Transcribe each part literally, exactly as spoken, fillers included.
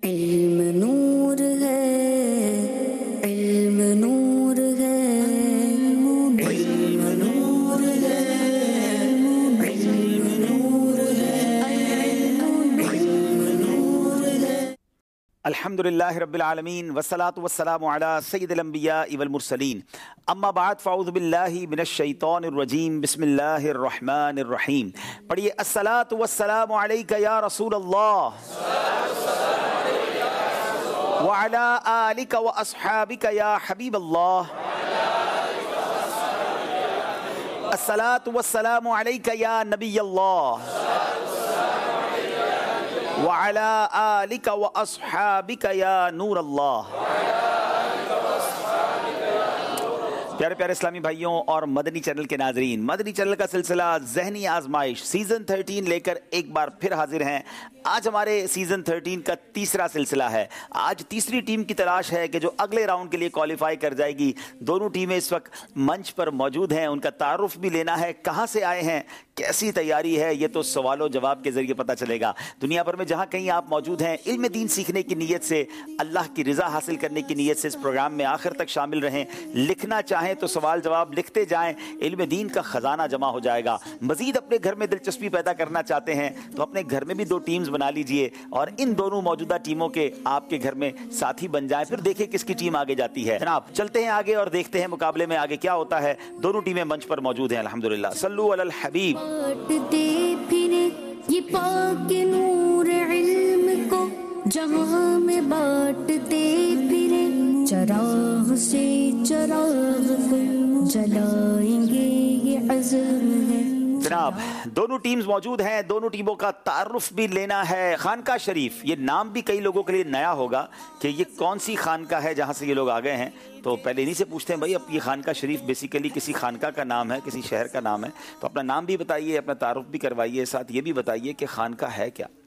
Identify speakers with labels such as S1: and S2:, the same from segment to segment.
S1: علم نور ہے، علم نور ہے، علم نور ہے، علم نور ہے، علم نور ہے۔
S2: الحمدللہ رب العالمین والصلاة والسلام علی سید الانبیاء والمرسلین، اما بعد فاعوذ باللہ من الشیطان الرجیم، بسم اللہ الرحمن الرحیم۔ پڑھیے الصلاة والسلام علیک یا رسول اللہ وعلی آلک واصحابک یا حبیب اللہ، الصلاة والسلام علیک یا نبی اللہ وعلی آلک واصحابک یا نور اللہ۔ پیارے پیارے اسلامی بھائیوں اور مدنی چینل کے ناظرین، مدنی چینل کا سلسلہ ذہنی آزمائش سیزن تھرٹین لے کر ایک بار پھر حاضر ہیں۔ آج ہمارے سیزن تھرٹین کا تیسرا سلسلہ ہے۔ آج تیسری ٹیم کی تلاش ہے کہ جو اگلے راؤنڈ کے لیے کوالیفائی کر جائے گی۔ دونوں ٹیمیں اس وقت منچ پر موجود ہیں، ان کا تعارف بھی لینا ہے، کہاں سے آئے ہیں، کیسی تیاری ہے، یہ تو سوال و جواب کے ذریعے پتہ چلے گا۔ دنیا بھر میں جہاں کہیں آپ موجود ہیں، علم دین سیکھنے کی نیت سے، اللہ کی رضا حاصل کرنے کی نیت سے اس پروگرام میں آخر تک شامل رہیں۔ لکھنا چاہیں تو سوال جواب لکھتے جائیں، علم دین کا خزانہ جمع ہو جائے گا۔ مزید اپنے گھر میں دلچسپی پیدا کرنا چاہتے ہیں تو اپنے گھر میں بھی دو ٹیمز بنا لیجئے اور ان دونوں موجودہ ٹیموں کے آپ کے گھر میں ساتھی بن جائیں، پھر دیکھیں کس کی ٹیم آگے جاتی ہے۔ جناب چلتے ہیں آگے اور دیکھتے ہیں مقابلے میں آگے کیا ہوتا ہے۔ دونوں ٹیمیں منچ پر موجود ہیں الحمدللہ۔ صلو علی الحبیب۔
S1: بانٹتے پھرے یہ پاک نور علم کو، جہاں میں بانٹتے پھرے، چراغ سے چراغ کو جلائیں گے، یہ عزم ہے۔
S2: جناب دونوں ٹیمز موجود ہیں، دونوں ٹیموں کا تعارف بھی لینا ہے۔ خانقاہ شریف، یہ نام بھی کئی لوگوں کے لیے نیا ہوگا کہ یہ کون سی خانقاہ ہے جہاں سے یہ لوگ آ گئے ہیں، تو پہلے انہی سے پوچھتے ہیں بھائی اب یہ خانقاہ شریف بیسیکلی کسی خانقاہ کا نام ہے، کسی شہر کا نام ہے، تو اپنا نام بھی بتائیے، اپنا تعارف بھی کروائیے، ساتھ یہ بھی بتائیے کہ خانقاہ ہے کیا۔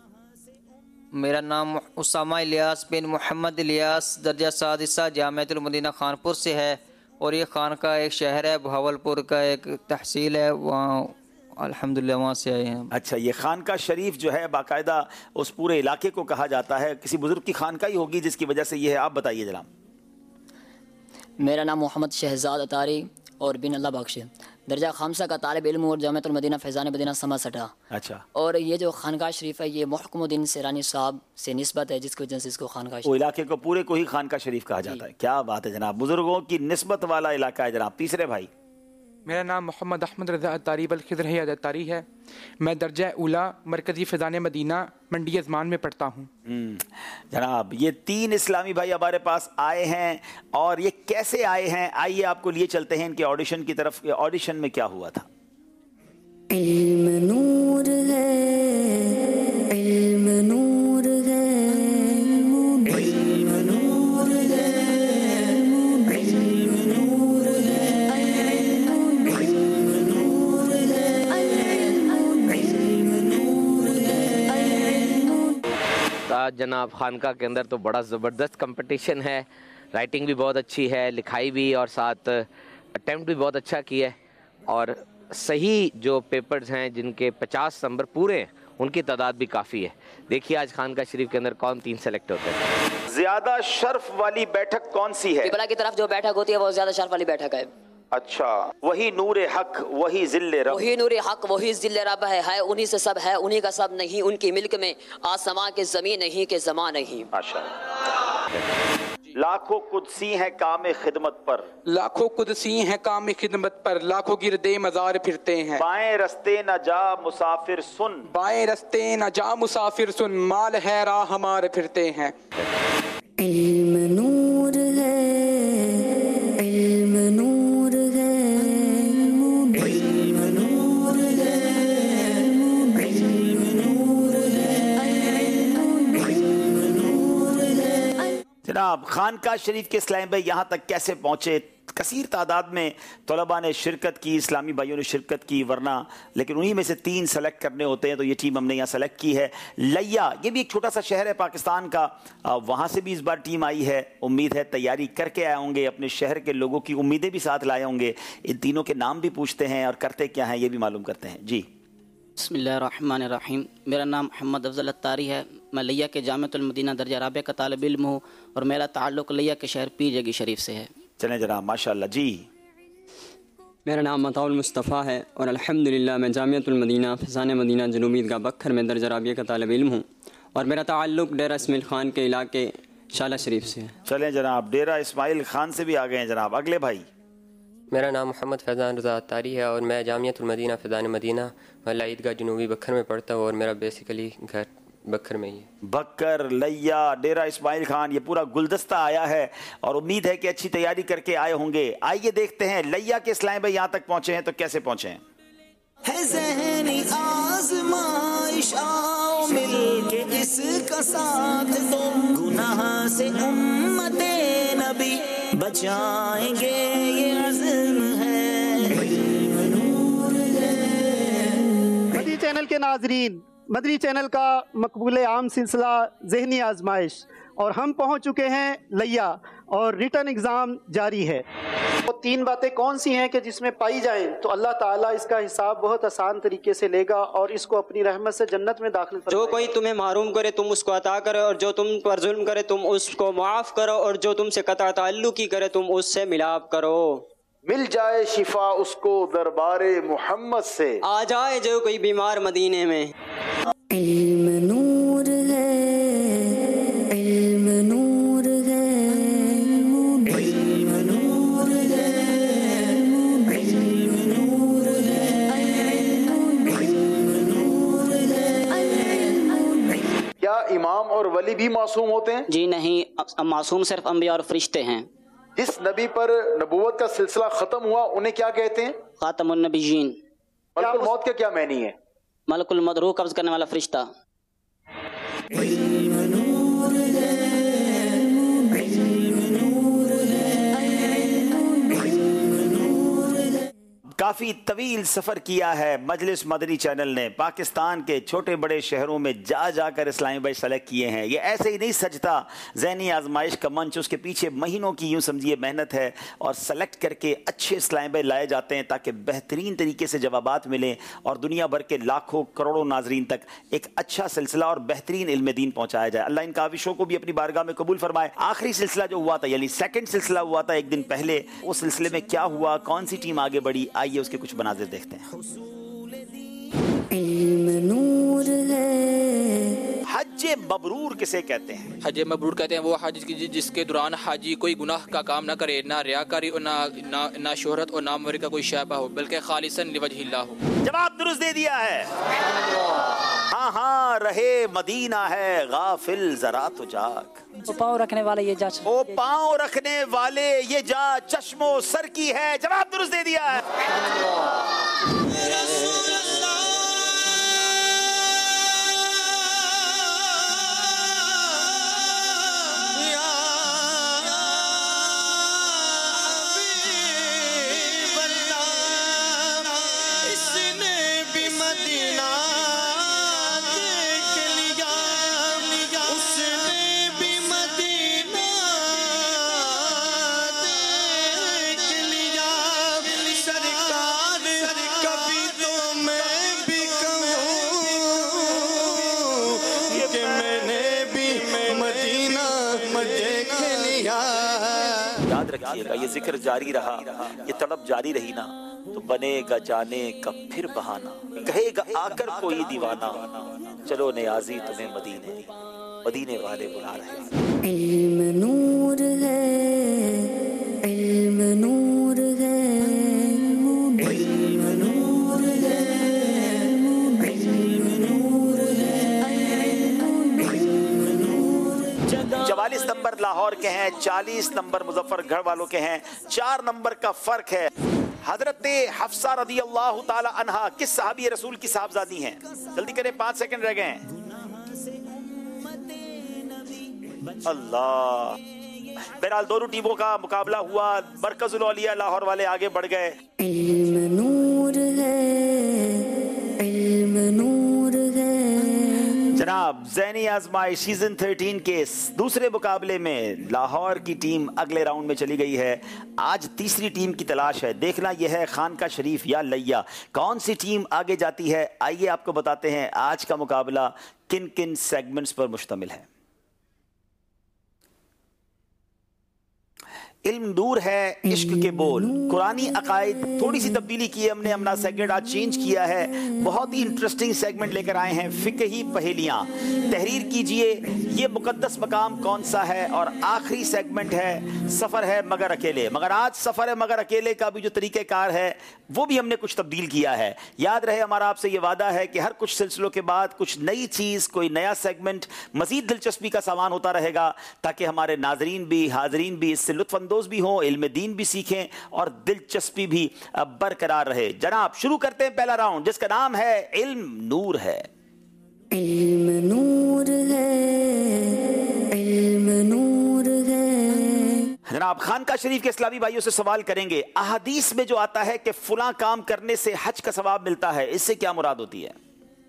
S3: میرا نام اسامہ الیاس بن محمد الیاس، درجہ سادسہ جامعۃ المدینہ خانپور سے ہے، اور یہ خانقاہ ایک شہر ہے بہاولپور کا، ایک تحصیل ہے، وہاں الحمدللہ وہاں سے آئے ہیں۔
S2: اچھا، یہ خانقاہ شریف جو ہے باقاعدہ اس پورے علاقے کو کہا جاتا ہے، کسی بزرگ کی خانقاہ ہی ہوگی جس کی وجہ سے یہ ہے۔ آپ بتائیے جناب۔
S4: میرا نام محمد شہزاد اطاری اور بن اللہ بخش، درجہ خامسہ کا طالب علم اور جامعۃ المدینہ فیضان مدینہ سما سٹا۔
S2: اچھا،
S4: اور یہ جو خانقاہ شریف ہے یہ محکم الدین سیرانی صاحب سے نسبت ہے، جس کی وجہ سے اس کو خانقاہ
S2: وہ علاقے کو پورے کو ہی خانقاہ شریف کہا جاتا ہے۔ کیا بات ہے جناب، بزرگوں کی نسبت والا علاقہ ہے جناب۔ تیسرے بھائی۔
S5: میرا نام محمد احمد رضا اطاری بالخضر حیات اطاری ہے، میں درجہ اولا مرکزی فیضان مدینہ منڈی ازمان میں پڑھتا ہوں۔
S2: جناب یہ تین اسلامی بھائی ہمارے پاس آئے ہیں، اور یہ کیسے آئے ہیں، آئیے آپ کو لیے چلتے ہیں ان کے آڈیشن کی طرف۔ آڈیشن میں کیا ہوا تھا؟
S1: علم نور ہے، علم نور ہے، علم نور ہے، علم نور ہے، علم نور ہے، علم نور ہے۔
S6: جناب خانقاہ کے اندر تو بڑا زبردست کمپٹیشن ہے، رائٹنگ بھی بہت اچھی ہے، لکھائی بھی، اور ساتھ اٹیمپٹ بھی بہت اچھا کیا ہے، اور صحیح جو پیپرز ہیں جن کے پچاس نمبر پورے ہیں ان کی تعداد بھی کافی ہے۔ دیکھیے آج خانقاہ شریف کے اندر کون تین سلیکٹ ہوتے ہیں۔
S2: زیادہ شرف والی بیٹھک کون سی ہے؟
S4: قبلہ کی طرف جو بیٹھک ہوتی ہے وہ زیادہ شرف والی بیٹھک ہے۔
S2: اچھا، وہی نور حق، وہی ذل رب،
S4: وہی نور حق، وہی ذل رب ہے، ہے انہی سے سب ہے، انہی کا سب نہیں، ان کی ملک میں آسمان کے زمین نہیں کہ زمان نہیں۔
S2: ماشاءاللہ۔ لاکھوں قدسی ہیں کام خدمت پر،
S5: لاکھوں قدسی ہیں کام خدمت پر، لاکھوں گردے مزار پھرتے ہیں،
S2: بائیں رستے نہ جا مسافر سن،
S5: بائیں رستے نہ جا مسافر سن، مال ہے راہ ہمارے پھرتے ہیں۔
S1: علم نور ہے، علم نور ہے، علم نور ہے، علم نور ہے، علم نور ہے۔
S2: جناب خانقاہ شریف کے اسلام بھائی یہاں تک کیسے پہنچے؟ کثیر تعداد میں طلباء نے شرکت کی، اسلامی بھائیوں نے شرکت کی، ورنہ لیکن انہی میں سے تین سلیکٹ کرنے ہوتے ہیں، تو یہ ٹیم ہم نے یہاں سلیکٹ کی ہے۔ لیا، یہ بھی ایک چھوٹا سا شہر ہے پاکستان کا، وہاں سے بھی اس بار ٹیم آئی ہے، امید ہے تیاری کر کے آئے ہوں گے، اپنے شہر کے لوگوں کی امیدیں بھی ساتھ لائے ہوں گے۔ ان تینوں کے نام بھی پوچھتے ہیں اور کرتے کیا ہیں یہ بھی معلوم کرتے ہیں۔ جی
S7: بسم اللہ الرحمن الرحیم. میرا نام محمد افضل اتاری ہے. میں لیا کے جامعۃ المدینہ درجہ رابعہ کا طالب علم ہوں اور میرا تعلق لیا کے شہر پیر جگی شریف سے ہے.
S2: چلیں جناب ماشاءاللہ. جی
S8: میرا نام عطاء المصطفیٰ ہے اور الحمدللہ میں جامعۃ المدینہ فیضان مدینہ جنوبی عیدگاہ بکھر میں درجہ رابعہ کا طالب علم ہوں اور میرا تعلق ڈیرہ اسماعیل خان کے علاقے شالہ شریف سے ہے.
S2: چلیں جناب ڈیرہ اسماعیل خان سے بھی آ گئے ہیں جناب. اگلے بھائی.
S9: میرا نام محمد فیضان رضا اتاری ہے اور میں جامعۃ المدینہ فیضان مدینہ محلہ عیدگاہ جنوبی بکھر میں پڑھتا ہوں اور میرا بیسیکلی گھر بکھر میں ہی ہے.
S2: بکر لیا ڈیرہ اسماعیل خان یہ پورا گلدستہ آیا ہے اور امید ہے کہ اچھی تیاری کر کے آئے ہوں گے. آئیے دیکھتے ہیں لیا کے اسلام بھائی یہاں تک پہنچے ہیں تو کیسے پہنچے ہیں.
S1: ہے ذہنی آزمائش آؤ مل کے اس کا ساتھ دو گناہ سے امت نبی بچائیں گے یہ عزم ہے.
S10: مدنی چینل کے ناظرین مدنی چینل کا مقبول عام سلسلہ ذہنی آزمائش اور ہم پہنچ چکے ہیں لیا اور ریٹن ایگزام جاری ہے. وہ تین باتیں کون سی ہیں کہ جس میں پائی جائیں تو اللہ تعالیٰ اس کا حساب بہت آسان طریقے سے لے گا اور اس کو اپنی رحمت سے جنت میں داخل فرمائے.
S8: جو کوئی تمہیں محروم کرے تم اس کو عطا کرو اور جو تم پر ظلم کرے تم اس کو معاف کرو اور جو تم سے قطع تعلق ہی کرے تم اس سے ملاپ کرو.
S11: مل جائے شفا اس کو دربار محمد سے
S8: آ جائے جو کوئی بیمار مدینے میں.
S1: علم نور ہے علم نور ہے علم نور ہے علم نور ہے.
S11: کیا امام اور ولی بھی معصوم ہوتے ہیں؟
S7: جی نہیں، معصوم صرف انبیاء اور فرشتے ہیں.
S11: جس نبی پر نبوت کا سلسلہ ختم ہوا انہیں کیا کہتے ہیں؟
S7: خاتم النبیین.
S11: ملک الموت کا کیا معنی ہے؟
S7: ملک الموت روح قبض کرنے والا فرشتہ.
S1: علم نور ہے علم نور ہے علم نور ہے.
S2: کافی طویل سفر کیا ہے مجلس مدنی چینل نے. پاکستان کے چھوٹے بڑے شہروں میں جا جا کر اسلامی بھائی سلیکٹ کیے ہیں. یہ ایسے ہی نہیں سجتا ذہنی آزمائش کا منچ. اس کے پیچھے مہینوں کی یوں سمجھیے محنت ہے اور سلیکٹ کر کے اچھے اسلامی بھائی لائے جاتے ہیں تاکہ بہترین طریقے سے جوابات ملیں اور دنیا بھر کے لاکھوں کروڑوں ناظرین تک ایک اچھا سلسلہ اور بہترین علم دین پہنچایا جائے. اللہ ان کاوشوں کو بھی اپنی بارگاہ میں قبول فرمائے. آخری سلسلہ جو ہوا تھا یعنی سیکنڈ سلسلہ ہوا تھا ایک دن پہلے، اس سلسلے میں کیا ہوا، کون سی ٹیم آگے بڑھی، آئیے اس کے کچھ مناظر دیکھتے ہیں.
S1: علم نور ہے.
S2: حج مبرور کسے کہتے ہیں؟
S12: حج مبرور کہتے ہیں وہ حج جس کے دوران حاجی کوئی گناہ کا کام نہ کرے، نہ ریاکاری اور نہ نہ شہرت اور ناموری کا کوئی شائبہ ہو، بلکہ خالصاً لوجہ اللہ ہو.
S2: جواب درست دے دیا ہے. ہاں ہاں رہے مدینہ ہے غافل ذرا تو جاگ.
S13: او پاؤں رکھنے والے یہ جا
S2: او پاؤں رکھنے والے یہ جا چشم و سر کی ہے. جواب درست دے دیا ہے. رکھیے گا یہ ذکر جاری رہا، یہ تڑپ جاری رہی نا تو بنے گا جانے کا پھر بہانا. کہے گا آ کر کوئی دیوانہ چلو نیازی تمہیں مدینے مدینے والے بلا رہے ہیں.
S1: علم نور ہے علم نور ہے علم نور ہے علم نور ہے.
S2: چوالیس نمبر لاہور کے ہیں، چالیس نمبر مظفر گڑھ والوں کے ہیں. چار نمبر کا فرق ہے. حضرت حفصہ رضی اللہ تعالی عنہا کس صحابی رسول کی صاحبزادی ہیں؟ جلدی کریں پانچ سیکنڈ رہ گئے ہیں. اللہ. بہرحال دونوں ٹیموں کا مقابلہ ہوا. مرکز الاولیاء لاہور والے آگے بڑھ گئے.
S1: علم نور ہے علم نور ہے.
S2: جناب ज़हनी आजमाइश सीजन थर्टीन के दूसरे मुकाबले में लाहौर की टीम अगले राउंड में चली गई है। आज तीसरी टीम की तलाश है। देखना यह है खानका शरीफ या लैया कौन सी टीम आगे जाती है। आइए आपको बताते हैं आज का मुकाबला किन किन सेगमेंट्स पर मुश्तमिल है। इल्म दूर है इश्क के बोल, कुरानी अकायद, थोड़ी सी तब्दीली की है हमने, अपना सेगमेंट आज चेंज किया है। बहुत ही इंटरेस्टिंग सेगमेंट लेकर आए हैं, फिकही पहेलियां। तहरीर कीजिए ये मुकद्दस मकाम कौन सा है। और आखिरी सेगमेंट है सफ़र है मगर अकेले। मगर आज सफ़र है मगर अकेले का भी जो तरीक़ेकार है वो भी हमने कुछ तब्दील किया है। याद रहे हमारा आपसे ये वादा है कि हर कुछ सिलसिलों के बाद कुछ नई चीज़, कोई नया सेगमेंट, मज़ीद दिलचस्पी का सामान होता रहेगा ताकि हमारे नाजरीन भी हाजरीन भी इससे लुत्फ़ अंदोज भी हों, इल्म दीन भी सीखें और दिलचस्पी भी बरकरार रहे। जनाब शुरू करते हैं पहला राउंड जिसका नाम है इल्म नूर है।
S1: इल्म नूर है, इल्म नूर है।
S2: जनाब खानका शरीफ के इस्लामी भाइयों से सवाल करेंगे, अहादीस में जो आता है कि फुला काम करने से हज का सवाब मिलता है, इससे क्या मुराद होती है?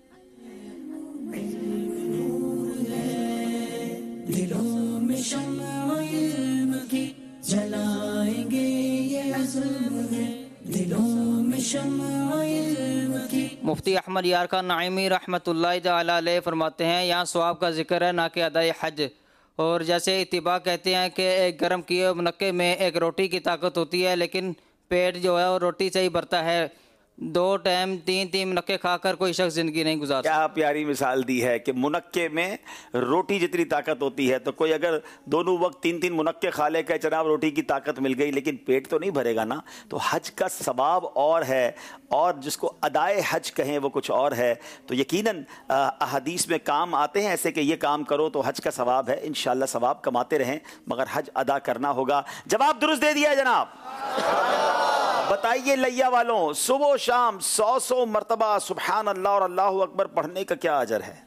S1: दिलों में शम्अ इल्म की जलाएंगे ये अज़्म है, दिलों में शम्अ इल्म की।
S3: मुफ्ती अहमद यार खान नाइमी रहमतुल्लाहि तआला अलैह फरमाते हैं यहाँ सवाब का जिक्र है ना कि अदाए हज। और जैसे इत्तिबा कहते हैं कि एक गर्म किए मुनक्के में एक रोटी की ताकत होती है, लेकिन पेट जो है वो रोटी से ही भरता है। दो टाइम तीन तीन मुनक्के खाकर कोई शख्स जिंदगी नहीं गुजार।
S2: क्या प्यारी मिसाल दी है कि मुनक्के में रोटी जितनी ताकत होती है, तो कोई अगर दोनों वक्त तीन तीन मुनक्के खा ले, जनाब रोटी की ताकत मिल गई, लेकिन पेट तो नहीं भरेगा ना। तो हज का सवाब और है और जिसको अदाए हज कहें वो कुछ और है। तो यकीनन अहादीस में काम आते हैं ऐसे कि ये काम करो तो हज का सवाब है। इंशाल्लाह सवाब कमाते रहें मगर हज अदा करना होगा। जवाब दुरुस्त दे दिया जनाब। बताइए लैया वालों, सुबह शाम सौ सौ मरतबा सुबहान अल्लाह और अल्लाहु अकबर पढ़ने का क्या अजर है?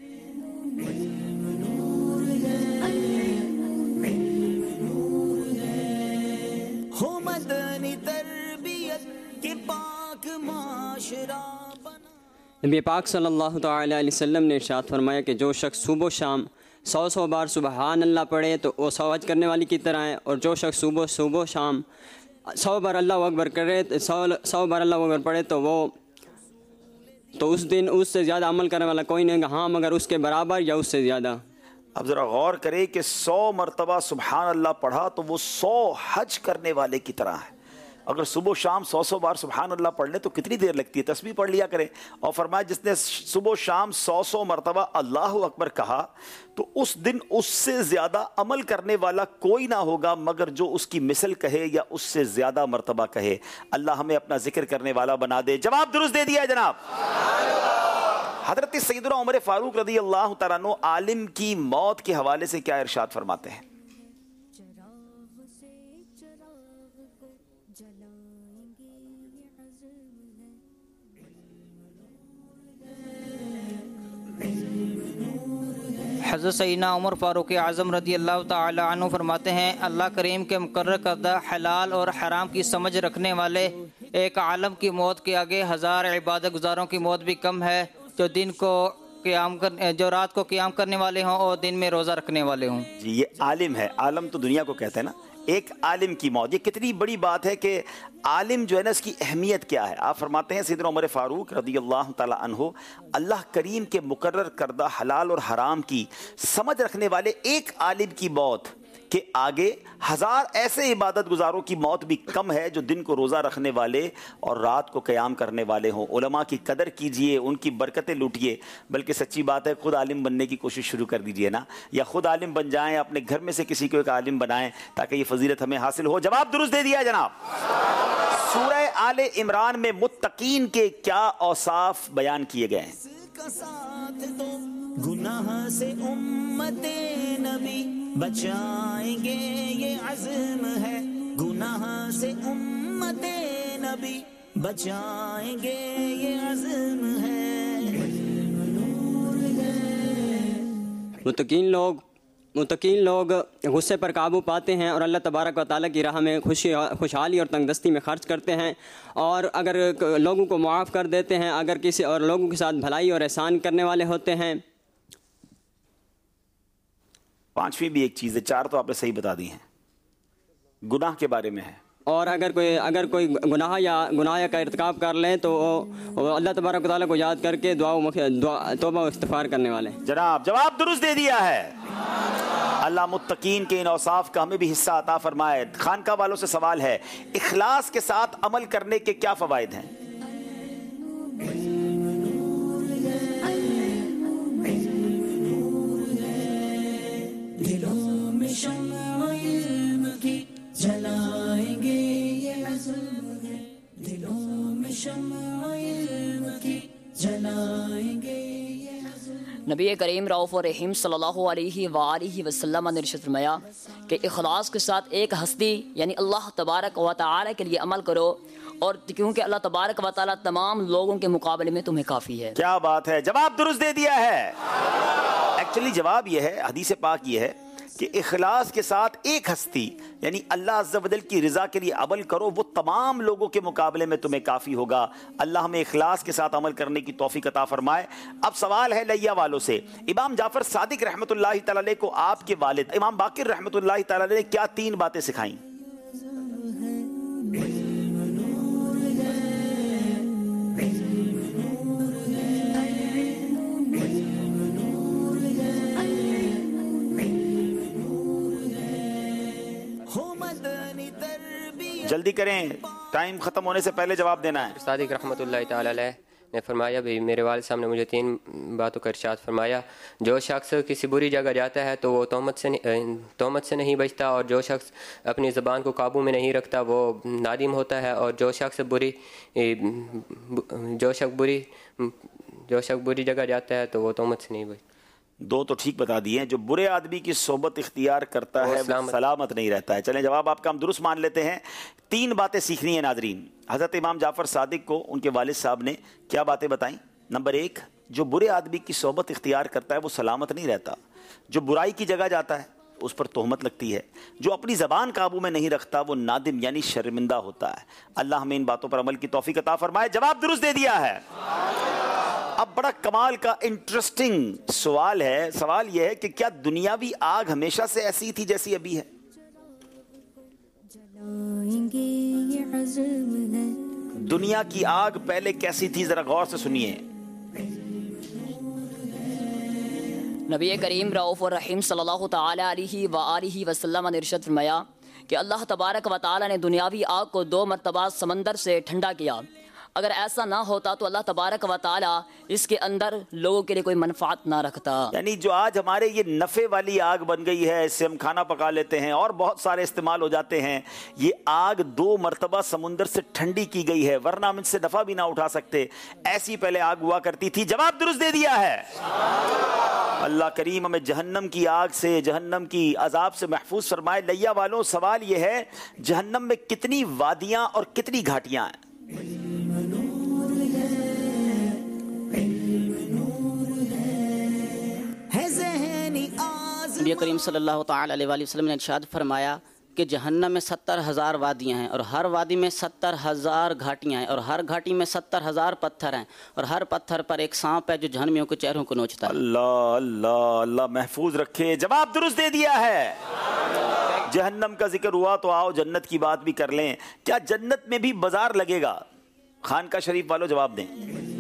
S1: हो मदनी तरबियत के पाक माशरा।
S8: नबी पाक सल्लल्लाहु तआला अलैहि वसल्लम ने इरशाद फरमाया कि जो शख्स सुबह शाम सौ सौ बार सुबहान अल्लाह पढ़े तो वो सौ हज करने वाली की तरह है, और जो शख्स सुबह सुबह शाम सौ बार अल्लाह अकबर करे, सौ सौ बार अल्लाह अकबर पढ़े तो वो तो उस दिन उससे ज़्यादा अमल करने वाला कोई नहीं, हाँ मगर उसके बराबर या उससे ज़्यादा।
S2: अब ज़रा गौर करें कि सौ मरतबा सुबहान अल्लाह पढ़ा तो वो सौ हज करने वाले की तरह है। अगर सुबह शाम सौ सौ बार सुबहान अल्लाह पढ़ ले तो कितनी देर लगती है? तस्बीह पढ़ लिया करें। और फरमाया जिसने सुबह शाम सौ सौ मरतबा अल्लाहु अकबर कहा तो उस दिन उससे ज़्यादा अमल करने वाला कोई ना होगा मगर जो उसकी मिसल कहे या उससे ज़्यादा मरतबा कहे। अल्लाह हमें अपना जिक्र करने वाला बना दे। जवाब दुरुस्त दे दिया है जनाब। हज़रत सैयदना उमर फारूक रज़ी अल्लाह तआला अन्हु आलिम की मौत के हवाले से क्या इरशाद फरमाते हैं?
S3: हज़रत सैयदना उमर फ़ारूक आज़म रज़ी अल्लाह तआला अन्हु फरमाते हैं, अल्लाह करीम के मुकर्रर करदा हलाल और हराम की समझ रखने वाले एक आलम की मौत के आगे हज़ार इबादत गुजारों की मौत भी कम है जो दिन को क़याम कर जो रात को क़याम करने वाले हों और दिन में रोज़ा रखने वाले हों।
S2: जी ये आलिम है, आलम तो दुनिया को कहते हैं ना, एक आलिम की मौत। ये कितनी बड़ी बात है कि आलिम जो है ना इसकी अहमियत क्या है। आप फरमाते हैं सैयदना उमर फारूक रज़ी अल्लाह तआला अन्हु अल्लाह करीम के मुकर्रर करदा हलाल और हराम की समझ रखने वाले एक आलिम की मौत के आगे हजार ऐसे इबादत गुजारों की मौत भी कम है जो दिन को रोज़ा रखने वाले और रात को क़याम करने वाले हों। उलमा की कदर कीजिए, उनकी बरकतें लूटिए। बल्कि सच्ची बात है खुद आलिम बनने की कोशिश शुरू कर दीजिए ना, या खुद आलिम बन जाएं, अपने घर में से किसी को एक आलिम बनाएं ताकि ये फजीलत हमें हासिल हो। जवाब दुरुस्त दे दिया जनाब। सूरह आले इमरान में मुत्तकीन के क्या औसाफ बयान किए गए हैं?
S1: गुनाह से उम्मते नबी बचाएंगे ये अज़्म है, गुनाह से उम्मते नबी बचाएंगे ये अज़्म है।
S8: मुत्तकीन लोग मुत्तकीन लोग गुस्से पर काबू पाते हैं और अल्लाह तबारक व तआला की राह में खुशी खुशहाली और तंगदस्ती में खर्च करते हैं, और अगर लोगों को मुआफ़ कर देते हैं, अगर किसी और लोगों के साथ भलाई और एहसान करने वाले होते हैं।
S2: पांचवी भी एक चीज़ है, चार तो आपने सही बता दी हैं, गुनाह के बारे में है।
S8: और अगर कोई अगर कोई गुनाह या गुनाह का इर्तिकाब कर लें तो वो अल्लाह तबारक व तआला को याद करके दुआ दुआ तौबा व इस्तिग़फ़ार करने वाले हैं।
S2: जनाब जवाब दुरुस्त दे दिया है। अल्लाह मुत्तकीन के इन औसाफ का हमें भी हिस्सा अता फरमाए। खानका वालों से सवाल है, इखलास के साथ अमल करने के क्या फ़वाइद हैं?
S1: दिलों में शम्अ इल्म की जलाएंगे ये अज़्म है, दिलों में शम्अ इल्म की जलाएंगे ये अज़्म।
S4: नबी करीम रऊफ़ और रहीम सल्लल्लाहु अलैहि वालिहि वसल्लम ने इरशाद फरमाया कि इखलास के साथ एक हस्ती यानी अल्लाह तबारक व तआला के लिए अमल करो, और क्योंकि अल्लाह तबारक व तआला तमाम लोगों के मुकाबले में तुम्हें काफ़ी है।
S2: क्या बात है, जवाब दुरुस्त दे दिया है। एक्चुअली जवाब यह है, हदीस पाक ये है कि इखलास के साथ एक हस्ती यानी अल्लाह अज़्ज़ा वजल की रज़ा के लिए अमल करो, वो तमाम लोगों के मुकाबले में तुम्हें काफ़ी होगा। अल्लाह हमें इखलास के साथ अमल करने की तौफीक अता फरमाए। अब सवाल है लैया वालों से, इमाम जाफ़र सादिक रहमतुल्लाहि तआला अलैह को आपके वालिद इमाम बाकिर रहमतुल्लाहि तआला अलैह ने क्या तीन बातें सिखाई? जल्दी करें, टाइम ख़त्म होने से पहले जवाब देना है।
S9: सादिक रहमतुल्लाहि तआला अलैह ने फरमाया, भाई मेरे वालिद साहब ने मुझे तीन बातों का इरशाद फरमाया, जो शख्स किसी बुरी जगह जाता है तो वो तोहमत से तोहमत से नहीं बचता, और जो शख्स अपनी ज़बान को काबू में नहीं रखता वो नादिम होता है, और जो शख्स बुरी जो शख्स बुरी जो शख्स बुरी जगह जाता है तो वो तोहमत से नहीं बचता।
S2: दो तो ठीक बता दिए, जो बुरे आदमी की सोबत इख्तियार करता है वो सलामत नहीं रहता है। चलें जवाब आपका हम दुरुस्त मान लेते हैं। तीन बातें सीखनी है नाजरीन। हज़रत इमाम जाफ़र सादिक को उनके वालिद साहब ने क्या बातें बताई? नंबर एक, जो बुरे आदमी की सोबत इख्तियार करता है वो सलामत नहीं रहता, जो बुराई की जगह जाता है उस पर तोहमत लगती है, जो अपनी ज़बान काबू में नहीं रखता वो नादिम यानी शर्मिंदा होता है। अल्लाह हमें इन बातों पर अमल की तौफीक अता फरमाए। जवाब दुरुस्त दे दिया है। अब बड़ा कमाल का इंटरेस्टिंग सवाल है। सवाल यह है कि क्या दुनियावी आग हमेशा से ऐसी थी जैसी अभी है? दुनिया की आग पहले कैसी थी, जरा गौर से सुनिए।
S4: नबी करीम रऊफ़ और रहीम सल्लल्लाहु तआला अलैहि व आलिहि वसल्लम ने इरशाद फरमाया कि अल्लाह तबारक व तआला ने दुनियावी आग को दो मरतबा समंदर से ठंडा किया। अगर ऐसा ना होता तो अल्लाह तबारक व तआला इसके अंदर लोगों के लिए कोई मनफात ना रखता।
S2: यानी जो आज हमारे ये नफ़े वाली आग बन गई है, इससे हम खाना पका लेते हैं और बहुत सारे इस्तेमाल हो जाते हैं, ये आग दो मरतबा समुंदर से ठंडी की गई है, वरना हम इससे नफ़ा भी ना उठा सकते। ऐसी पहले आग हुआ करती थी। जवाब दुरुस्त दे दिया है। अल्लाह करीम हमें जहन्नम की आग से, जहन्नम की अजाब से महफूज फरमाए। लैया वालों, सवाल यह है, जहन्नम में कितनी वादियां और कितनी घाटियां हैं?
S7: नबी करीम सल्लल्लाहु तआला अलैहि वसल्लम ने इरशाद फरमाया कि जहन्नम में सत्तर हज़ार वादियाँ हैं, और हर वादी में सत्तर हज़ार घाटियाँ हैं, और हर घाटी में सत्तर हज़ार पत्थर हैं, और हर पत्थर पर एक सांप है जो जहन्नमियों के चेहरों को नोचता है।
S2: अल्लाह अल्लाह अल्लाह महफूज रखे। जवाब दुरुस्त दे दिया है। जहन्नम का जिक्र हुआ तो आओ जन्नत की बात भी कर लें। क्या जन्नत में भी बाजार लगेगा? खानका शरीफ वालों जवाब दें।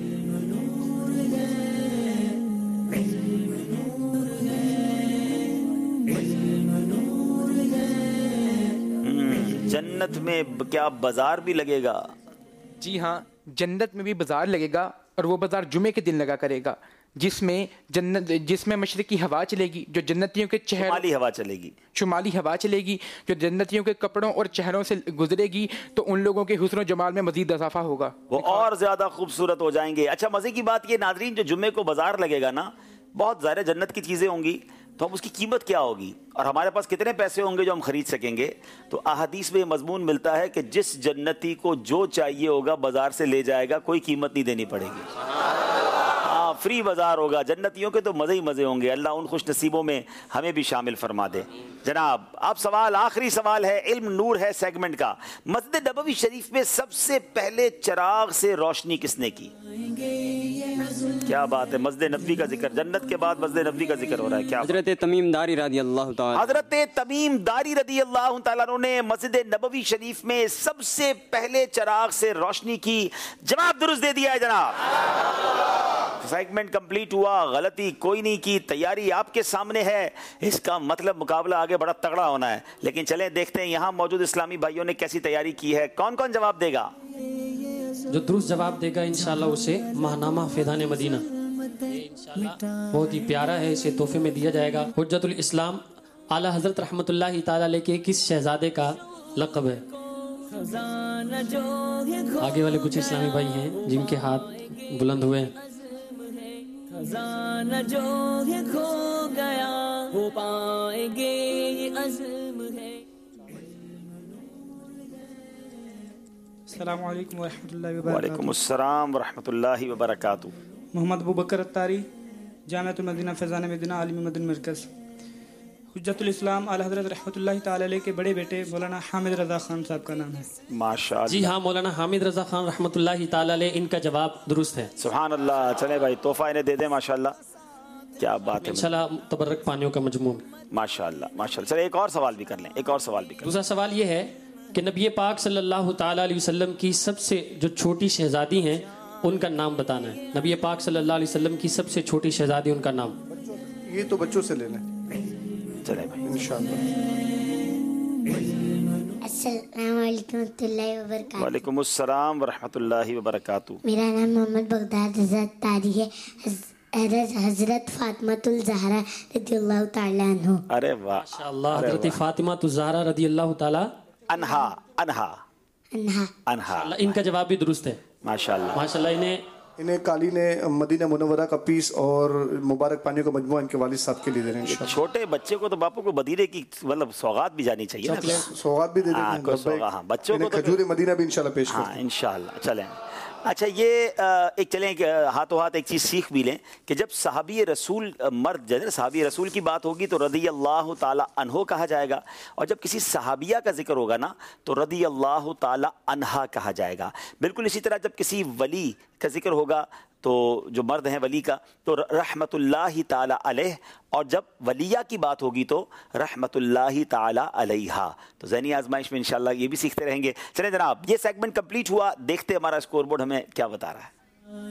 S2: जन्नत में क्या बाजार भी लगेगा?
S5: जी हाँ, जन्नत में भी बाजार लगेगा, और वो बाजार जुमे के दिन लगा करेगा, जिसमें जन्नत जिसमें मशरिकी हवा चलेगी, जो जन्नतियों के चेहरों
S2: शुमाली हवा चलेगी
S5: शुमाली हवा चलेगी जो जन्नतियों के कपड़ों और चेहरों से गुजरेगी, तो उन लोगों के हुस्न जमाल में मजीद इजाफा होगा,
S2: वो और ज्यादा खूबसूरत हो जाएंगे। अच्छा, मजे की बात ये नाजरीन, जो जुम्मे को बाजार लगेगा ना, बहुत ज़्यादा जन्नत की चीज़ें होंगी, तो हम उसकी कीमत क्या होगी और हमारे पास कितने पैसे होंगे जो हम खरीद सकेंगे? तो अहादीस में ये मजमून मिलता है कि जिस जन्नती को जो चाहिए होगा बाजार से ले जाएगा, कोई कीमत नहीं देनी पड़ेगी। हाँ, ہاں فری بازار ہوگا, جنتیوں کے تو مزے ہی مزے ہوں گے. اللہ ان خوش نصیبوں میں ہمیں بھی شامل فرما دے. جناب اب سوال, آخری سوال ہے, علم نور ہے سیگمنٹ کا. مسجد نبوی شریف میں سب سے پہلے چراغ سے روشنی کس نے کی؟ کیا بات ہے, مسجد نبوی کا ذکر, جنت کے بعد مسجد نبوی کا ذکر ہو رہا ہے. کیا
S8: حضرت تمیم داری رضی اللہ تعالی
S2: حضرت تمیم داری رضی اللہ تعالیٰ عنہ نے مسجد نبوی شریف میں سب سے پہلے چراغ سے روشنی کی. جواب درست دے دیا ہے جناب. سیگمنٹ کمپلیٹ ہوا, غلطی کوئی نہیں کی, تیاری آپ کے سامنے ہے. اس کا مطلب مقابلہ آگے بڑا تگڑا ہونا ہے. لیکن چلیں دیکھتے ہیں یہاں موجود اسلامی بھائیوں نے کیسی تیاری کی ہے. کون کون جواب دے گا؟
S13: جو درست جواب دے گا انشاءاللہ اسے ماہنامہ فیضان مدینہ بہت ہی پیارا ہے, اسے تحفے میں دیا جائے گا. حجت الاسلام اعلیٰ حضرت رحمۃ اللہ تعالیٰ علیہ کے کس شہزادے کا لقب ہے؟ آگے والے کچھ اسلامی بھائی ہیں جن کے ہاتھ بلند ہوئے ہیں.
S1: خزانہ جو ہے کھو گیا وہ پائیں گے یہ عزم ہے.
S14: السلام علیکم ورحمۃ اللہ وبرکاتہ.
S2: وعلیکم السلام ورحمۃ اللہ وبرکاتہ.
S14: محمد ابوبکر اتاری, جامعۃ المدینہ فیضان مدینہ عالمی مدنی مرکز. حجت الاسلام اعلیٰ حضرت رحمۃ اللہ تعالی علیہ کے بڑے بیٹے مولانا حامد رضا خان صاحب کا نام ہے.
S2: ماشاءاللہ.
S13: جی ہاں, مولانا حامد رضا خان رحمۃ اللہ تعالی علیہ, ان کا جواب درست ہے.
S2: سبحان اللہ. چلے بھائی تحفہ انہیں دے دیں. ماشاءاللہ کیا بات ہے.
S13: انشاءاللہ تبرک پانیوں کا مجموع.
S2: ماشاءاللہ ماشاءاللہ. چلے ایک اور سوال بھی کر لیں, ایک اور سوال بھی کر لیں.
S13: دوسرا سوال یہ ہے کہ نبی پاک صلی اللہ تعالی علیہ وسلم کی سب سے جو چھوٹی شہزادی ہیں ان کا نام بتانا ہے. نبی پاک صلی اللہ علیہ وسلم کی سب سے چھوٹی شہزادی, ان کا نام.
S15: یہ تو بچوں سے لے لیں.
S2: چلے بھائی
S15: انشاءاللہ.
S16: السلام علیکم ورحمۃ اللہ وبرکاتہ.
S2: وعلیکم السلام ورحمۃ اللہ وبرکاتہ.
S16: میرا نام محمد بغداد رضا تاری ہے. حضرت فاطمۃ الزہرا رضی اللہ تعالیٰ عنہ.
S2: ارے واہ
S13: ماشاءاللہ. حضرت فاطمہ الزہرا رضی اللہ تعالیٰ
S2: عنہا عنہا
S16: انہا
S2: عنہا.
S13: ان کا جواب بھی درست ہے.
S2: ماشاءاللہ
S13: ماشاءاللہ. انہیں
S15: انہیں کالی نے مدینہ منورہ کا پیس اور مبارک پانیوں کا مجموعہ ان کے والد صاحب کے لیے دے رہے ہیں.
S2: چھوٹے بچے کو تو باپو کو مدینے کی مطلب سوغات بھی جانی چاہیے.
S15: سوغات بھی دے دیں گے.
S2: بچوں کو
S15: کھجور مدینہ بھی انشاءاللہ پیش کریں.
S2: ہاں انشاءاللہ. چلیں اچھا یہ ایک چلیں ہاتھوں ہاتھ ایک چیز سیکھ بھی لیں کہ جب صحابی رسول مرد جو ہے صحابی رسول کی بات ہوگی تو رضی اللہ تعالی عنہ کہا جائے گا, اور جب کسی صحابیہ کا ذکر ہوگا نا تو رضی اللہ تعالی عنہا کہا جائے گا. بالکل اسی طرح جب کسی ولی کا ذکر ہوگا تو جو مرد ہیں ولی کا تو رحمت اللہ تعالی علیہ, اور جب ولیہ کی بات ہوگی تو رحمت اللہ تعالی علیہا. تو ذہنی آزمائش میں انشاءاللہ یہ بھی سیکھتے رہیں گے. چلیں جناب یہ سیگمنٹ کمپلیٹ ہوا, دیکھتے ہمارا اسکور بورڈ ہمیں کیا بتا رہا ہے.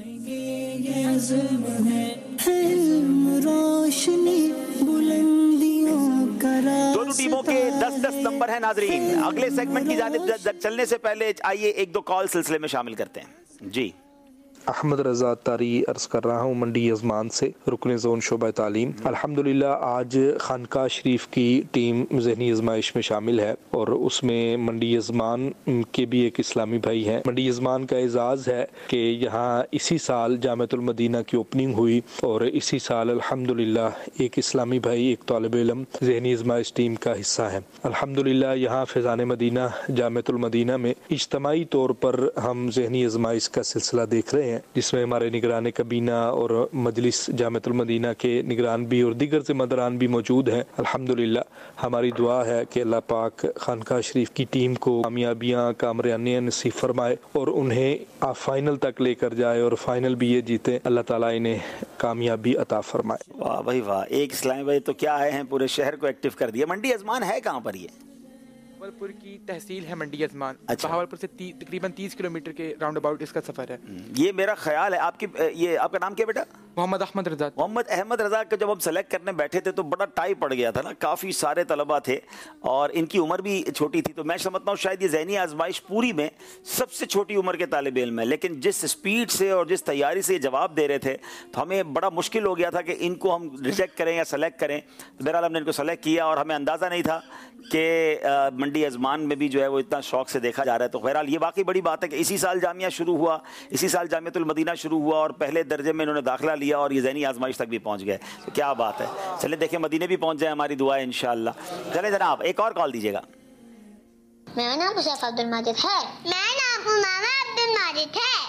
S2: دونوں ٹیموں کے دس دس نمبر ہیں ناظرین. اگلے سیگمنٹ کی جانب چلنے سے پہلے آئیے ایک دو کال سلسلے میں شامل کرتے ہیں. جی
S17: احمد رضا تاری عرض کر رہا ہوں منڈی یزمان سے, رکن زون شعبہ تعلیم. الحمدللہ آج خانقاہ شریف کی ٹیم ذہنی آزمائش میں شامل ہے, اور اس میں منڈی یزمان کے بھی ایک اسلامی بھائی ہیں. منڈی یزمان کا اعزاز ہے کہ یہاں اسی سال جامعۃ المدینہ کی اوپننگ ہوئی, اور اسی سال الحمدللہ ایک اسلامی بھائی ایک طالب علم ذہنی آزمائش ٹیم کا حصہ ہے. الحمدللہ یہاں فیضان مدینہ جامعۃ المدینہ میں اجتماعی طور پر ہم ذہنی آزمائش کا سلسلہ دیکھ رہے ہیں, جس میں ہمارے نگران کابینہ اور مجلس جامعۃ المدینہ کے نگران بھی اور دیگر ذمہ داران بھی موجود ہیں. الحمدللہ ہماری دعا ہے کہ اللہ پاک خانقاہ شریف کی ٹیم کو کامیابیاں کامرانیاں نصیب فرمائے اور انہیں فائنل تک لے کر جائے, اور فائنل بھی یہ جیتے. اللہ تعالیٰ انہیں کامیابی عطا فرمائے.
S2: واہ بھائی واہ, ایک اسلامی بھائی تو کیا آئے ہیں, پورے شہر کو ایکٹیو کر دیا. منڈی ازمان ہے کہاں پر؟ یہ
S5: بہاولپور کی تحصیل ہے منڈی ازمان. بہاولپور سے تقریباً تیس کلومیٹر کے راؤنڈ اباؤٹ اس کا سفر ہے.
S2: یہ میرا خیال ہے. آپ کی یہ آپ کا نام کیا بیٹا؟
S5: محمد احمد رضا.
S2: محمد احمد رضا کا جب ہم سلیکٹ کرنے بیٹھے تھے تو بڑا ٹائی پڑ گیا تھا نا, کافی سارے طلبہ تھے اور ان کی عمر بھی چھوٹی تھی, تو میں سمجھتا ہوں شاید یہ ذہنی آزمائش پوری میں سب سے چھوٹی عمر کے طالب علم ہے. لیکن جس اسپیڈ سے اور جس تیاری سے یہ جواب دے رہے تھے تو ہمیں بڑا مشکل ہو گیا تھا کہ ان کو ہم ریجیکٹ کریں یا سلیکٹ کریں. تو بہرحال ہم نے ان کو سلیکٹ کیا, اور ہمیں اندازہ نہیں تھا کہ منڈی ازمان میں بھی جو ہے وہ اتنا شوق سے دیکھا جا رہا ہے. تو بہرحال یہ واقعی بڑی بات ہے کہ اسی سال جامعہ شروع ہوا, اسی سال جامعۃ المدینہ شروع ہوا, اور پہلے درجے میں انہوں نے داخلہ لیا اور یہ ذہنی آزمائش تک بھی پہنچ گئے. تو کیا بات ہے. چلیں دیکھیں مدینے بھی پہنچ جائیں, ہماری دعا ہے انشاءاللہ. چلیں جناب ایک اور کال دیجیے گا.
S16: میرا نام مصطفیٰ عبد الماجد ہے. میرا نام امامہ عبد الماجد ہے.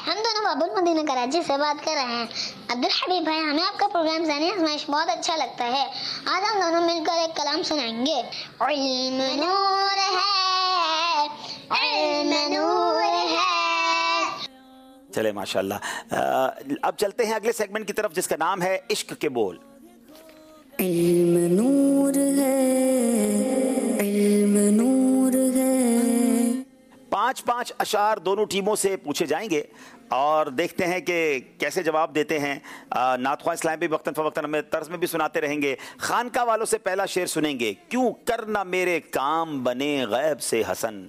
S16: ہم دونوں بابل مدینہ کراچی سے بات کر رہے ہیں. عبد الحبیب بھائی, ہمیں آپ کا پروگرام ذہنی آزمائش بہت اچھا لگتا ہے. آج ہم دونوں مل کر ایک کلام سنائیں گے. علم نور ہے, علم نور ہے.
S2: چلے ماشاءاللہ. اب چلتے ہیں اگلے سیگمنٹ کی طرف جس کا نام ہے عشق کے بول.
S1: علم نور ہے, علم نور ہے.
S2: پانچ پانچ اشعار دونوں ٹیموں سے پوچھے جائیں گے اور دیکھتے ہیں کہ کیسے جواب دیتے ہیں. نعت خواہ اسلام بھی وقتاً فوقتاً ہمیں طرز میں بھی سناتے رہیں گے. خانقاہ والوں سے پہلا شعر سنیں گے. کیوں کرنا میرے کام بنے غیب سے حسن.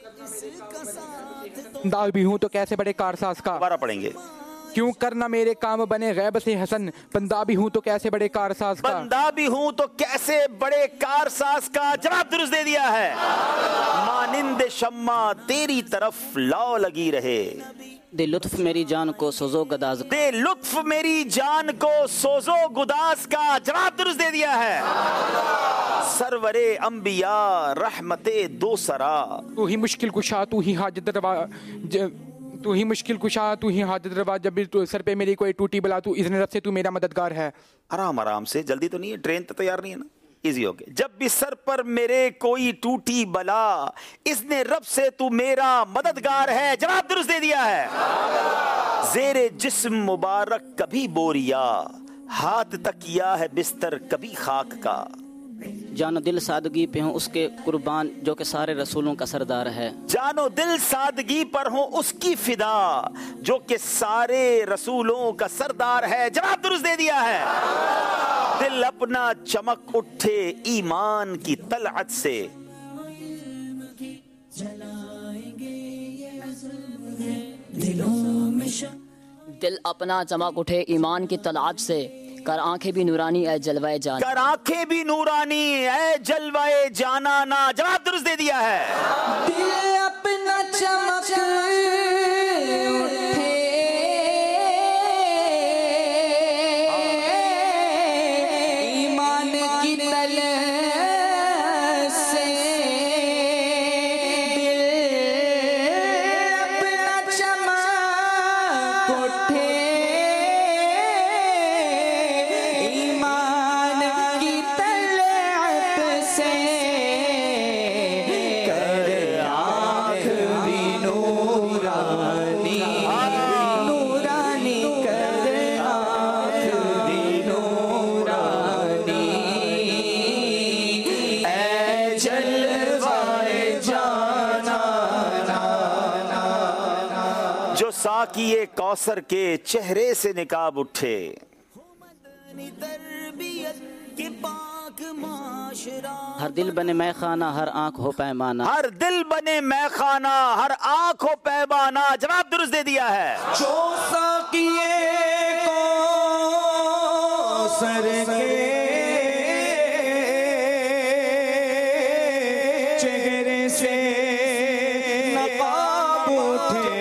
S5: داغ بھی ہوں تو کیسے بڑے کارساز کا.
S2: دوبارہ پڑھیں گے.
S5: کیوں کرنا میرے کام بنے غیب سے حسن, بندہ بھی ہوں تو کیسے بڑے کارساز کا.
S2: بندہ بھی ہوں تو کیسے بڑے کارساز کا. جواب درست دے دیا ہے. مانند شمع تیری طرف لو لگی رہے.
S7: دے لطف میری جان کو سوزو گداز.
S2: دے لطف میری جان کو سوزو گداز کا. جواب درست دے دیا ہے. سرور انبیاء رحمت دو سرا.
S5: تو ہی مشکل کشا, تو ہی حاجت روا, تو ہی مشکل کشا, تو ہی حاجت روا. جب بھی سر پہ میری کوئی ٹوٹی بلا, تو اذن رب سے تو میرا مددگار ہے.
S2: آرام آرام سے, جلدی تو نہیں ہے, ٹرین تو تیار نہیں ہے نا, ایزی ہو گیا. جب بھی سر پر میرے کوئی ٹوٹی بلا, اذن رب سے تو میرا مددگار ہے. جواب درست دے دیا ہے. زیر جسم مبارک کبھی بوریا, ہاتھ تکیا ہے بستر کبھی خاک کا.
S7: جان و دل سادگی پہ ہوں اس کے قربان, جو کہ سارے رسولوں کا سردار ہے.
S2: جان و دل سادگی پر ہوں اس کی فدا, جو کہ سارے رسولوں کا سردار ہے. جواب درست دے دیا ہے. دل اپنا چمک اٹھے ایمان کی طلعت سے.
S4: دل اپنا چمک اٹھے ایمان کی طلعت سے, کر آنکھیں بھی نورانی اے جلوہ جان.
S2: کر آنکھیں بھی نورانی اے جلوہ جانانا. جواب درست دے دیا ہے.
S1: دل اپنا چمک اٹھے ایمان کی طلعت سے. دل اپنا چمک اٹھے
S2: ساقیے کوثر کے چہرے سے نقاب اٹھے.
S7: ہر دل بنے میں خانہ, ہر آنکھ ہو پیمانہ.
S2: ہر دل بنے میں خانہ, ہر آنکھ ہو پیمانہ. جواب درست دے دیا ہے.
S1: جو ساقیے کوثر کے چہرے سے نقاب اٹھے.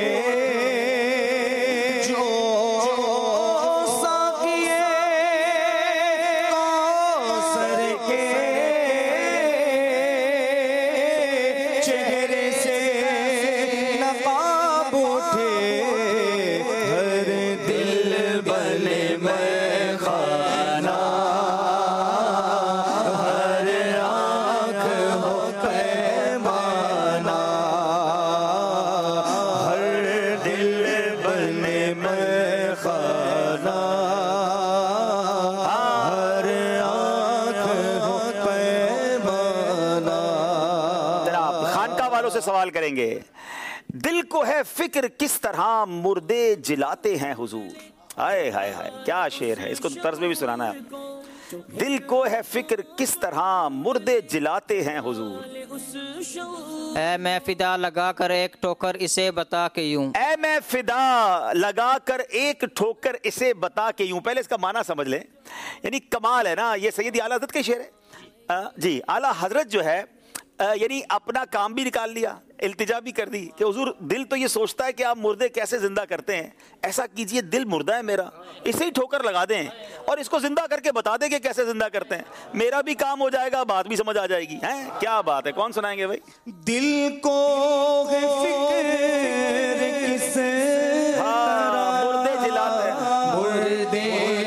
S2: سے سوال کریں گے. دل کو ہے فکر کس طرح مردے جلاتے ہیں حضور. ہائے ہائے ہائے کیا شعر ہے, اس کو طرز میں بھی سنانا ہے. دل کو ہے فکر کس طرح مردے جلاتے ہیں حضور.
S3: اے میں فدا لگا کر ایک ٹھوکر اسے بتا کے یوں.
S2: اے میں فدا لگا کر ایک ٹھوکر اسے بتا کے یوں. پہلے اس کا معنی سمجھ لیں, یعنی کمال ہے نا, یہ سیدی اعلیٰ حضرت کا شعر ہے. جی اعلیٰ حضرت جو ہے یعنی اپنا کام بھی نکال لیا, التجا بھی کر دی کہ حضور دل تو یہ سوچتا ہے کہ آپ مردے کیسے زندہ کرتے ہیں, ایسا کیجئے دل مردہ ہے میرا, اسے ہی ٹھوکر لگا دیں اور اس کو زندہ کر کے بتا دیں کہ کیسے زندہ کرتے ہیں, میرا بھی کام ہو جائے گا, بات بھی سمجھ آ جائے گی. ہیں کیا بات ہے, کون سنائیں گے بھائی؟
S1: دل کو ہے فکر کس
S2: हाँ, मुर्दे जिलाते हैं,
S18: मुर्दे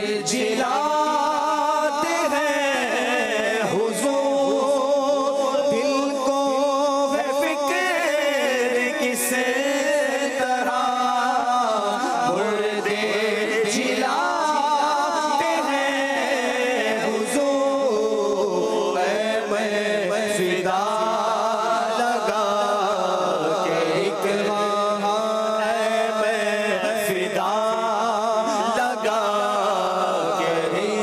S18: जिलाते हैं हुजूर, दिल को है फिक्र किसे तरह, मुर्दे जिलाते हैं हुजूर, मैं फिदा लगा के एक वहाँ मैं फिदा लगा के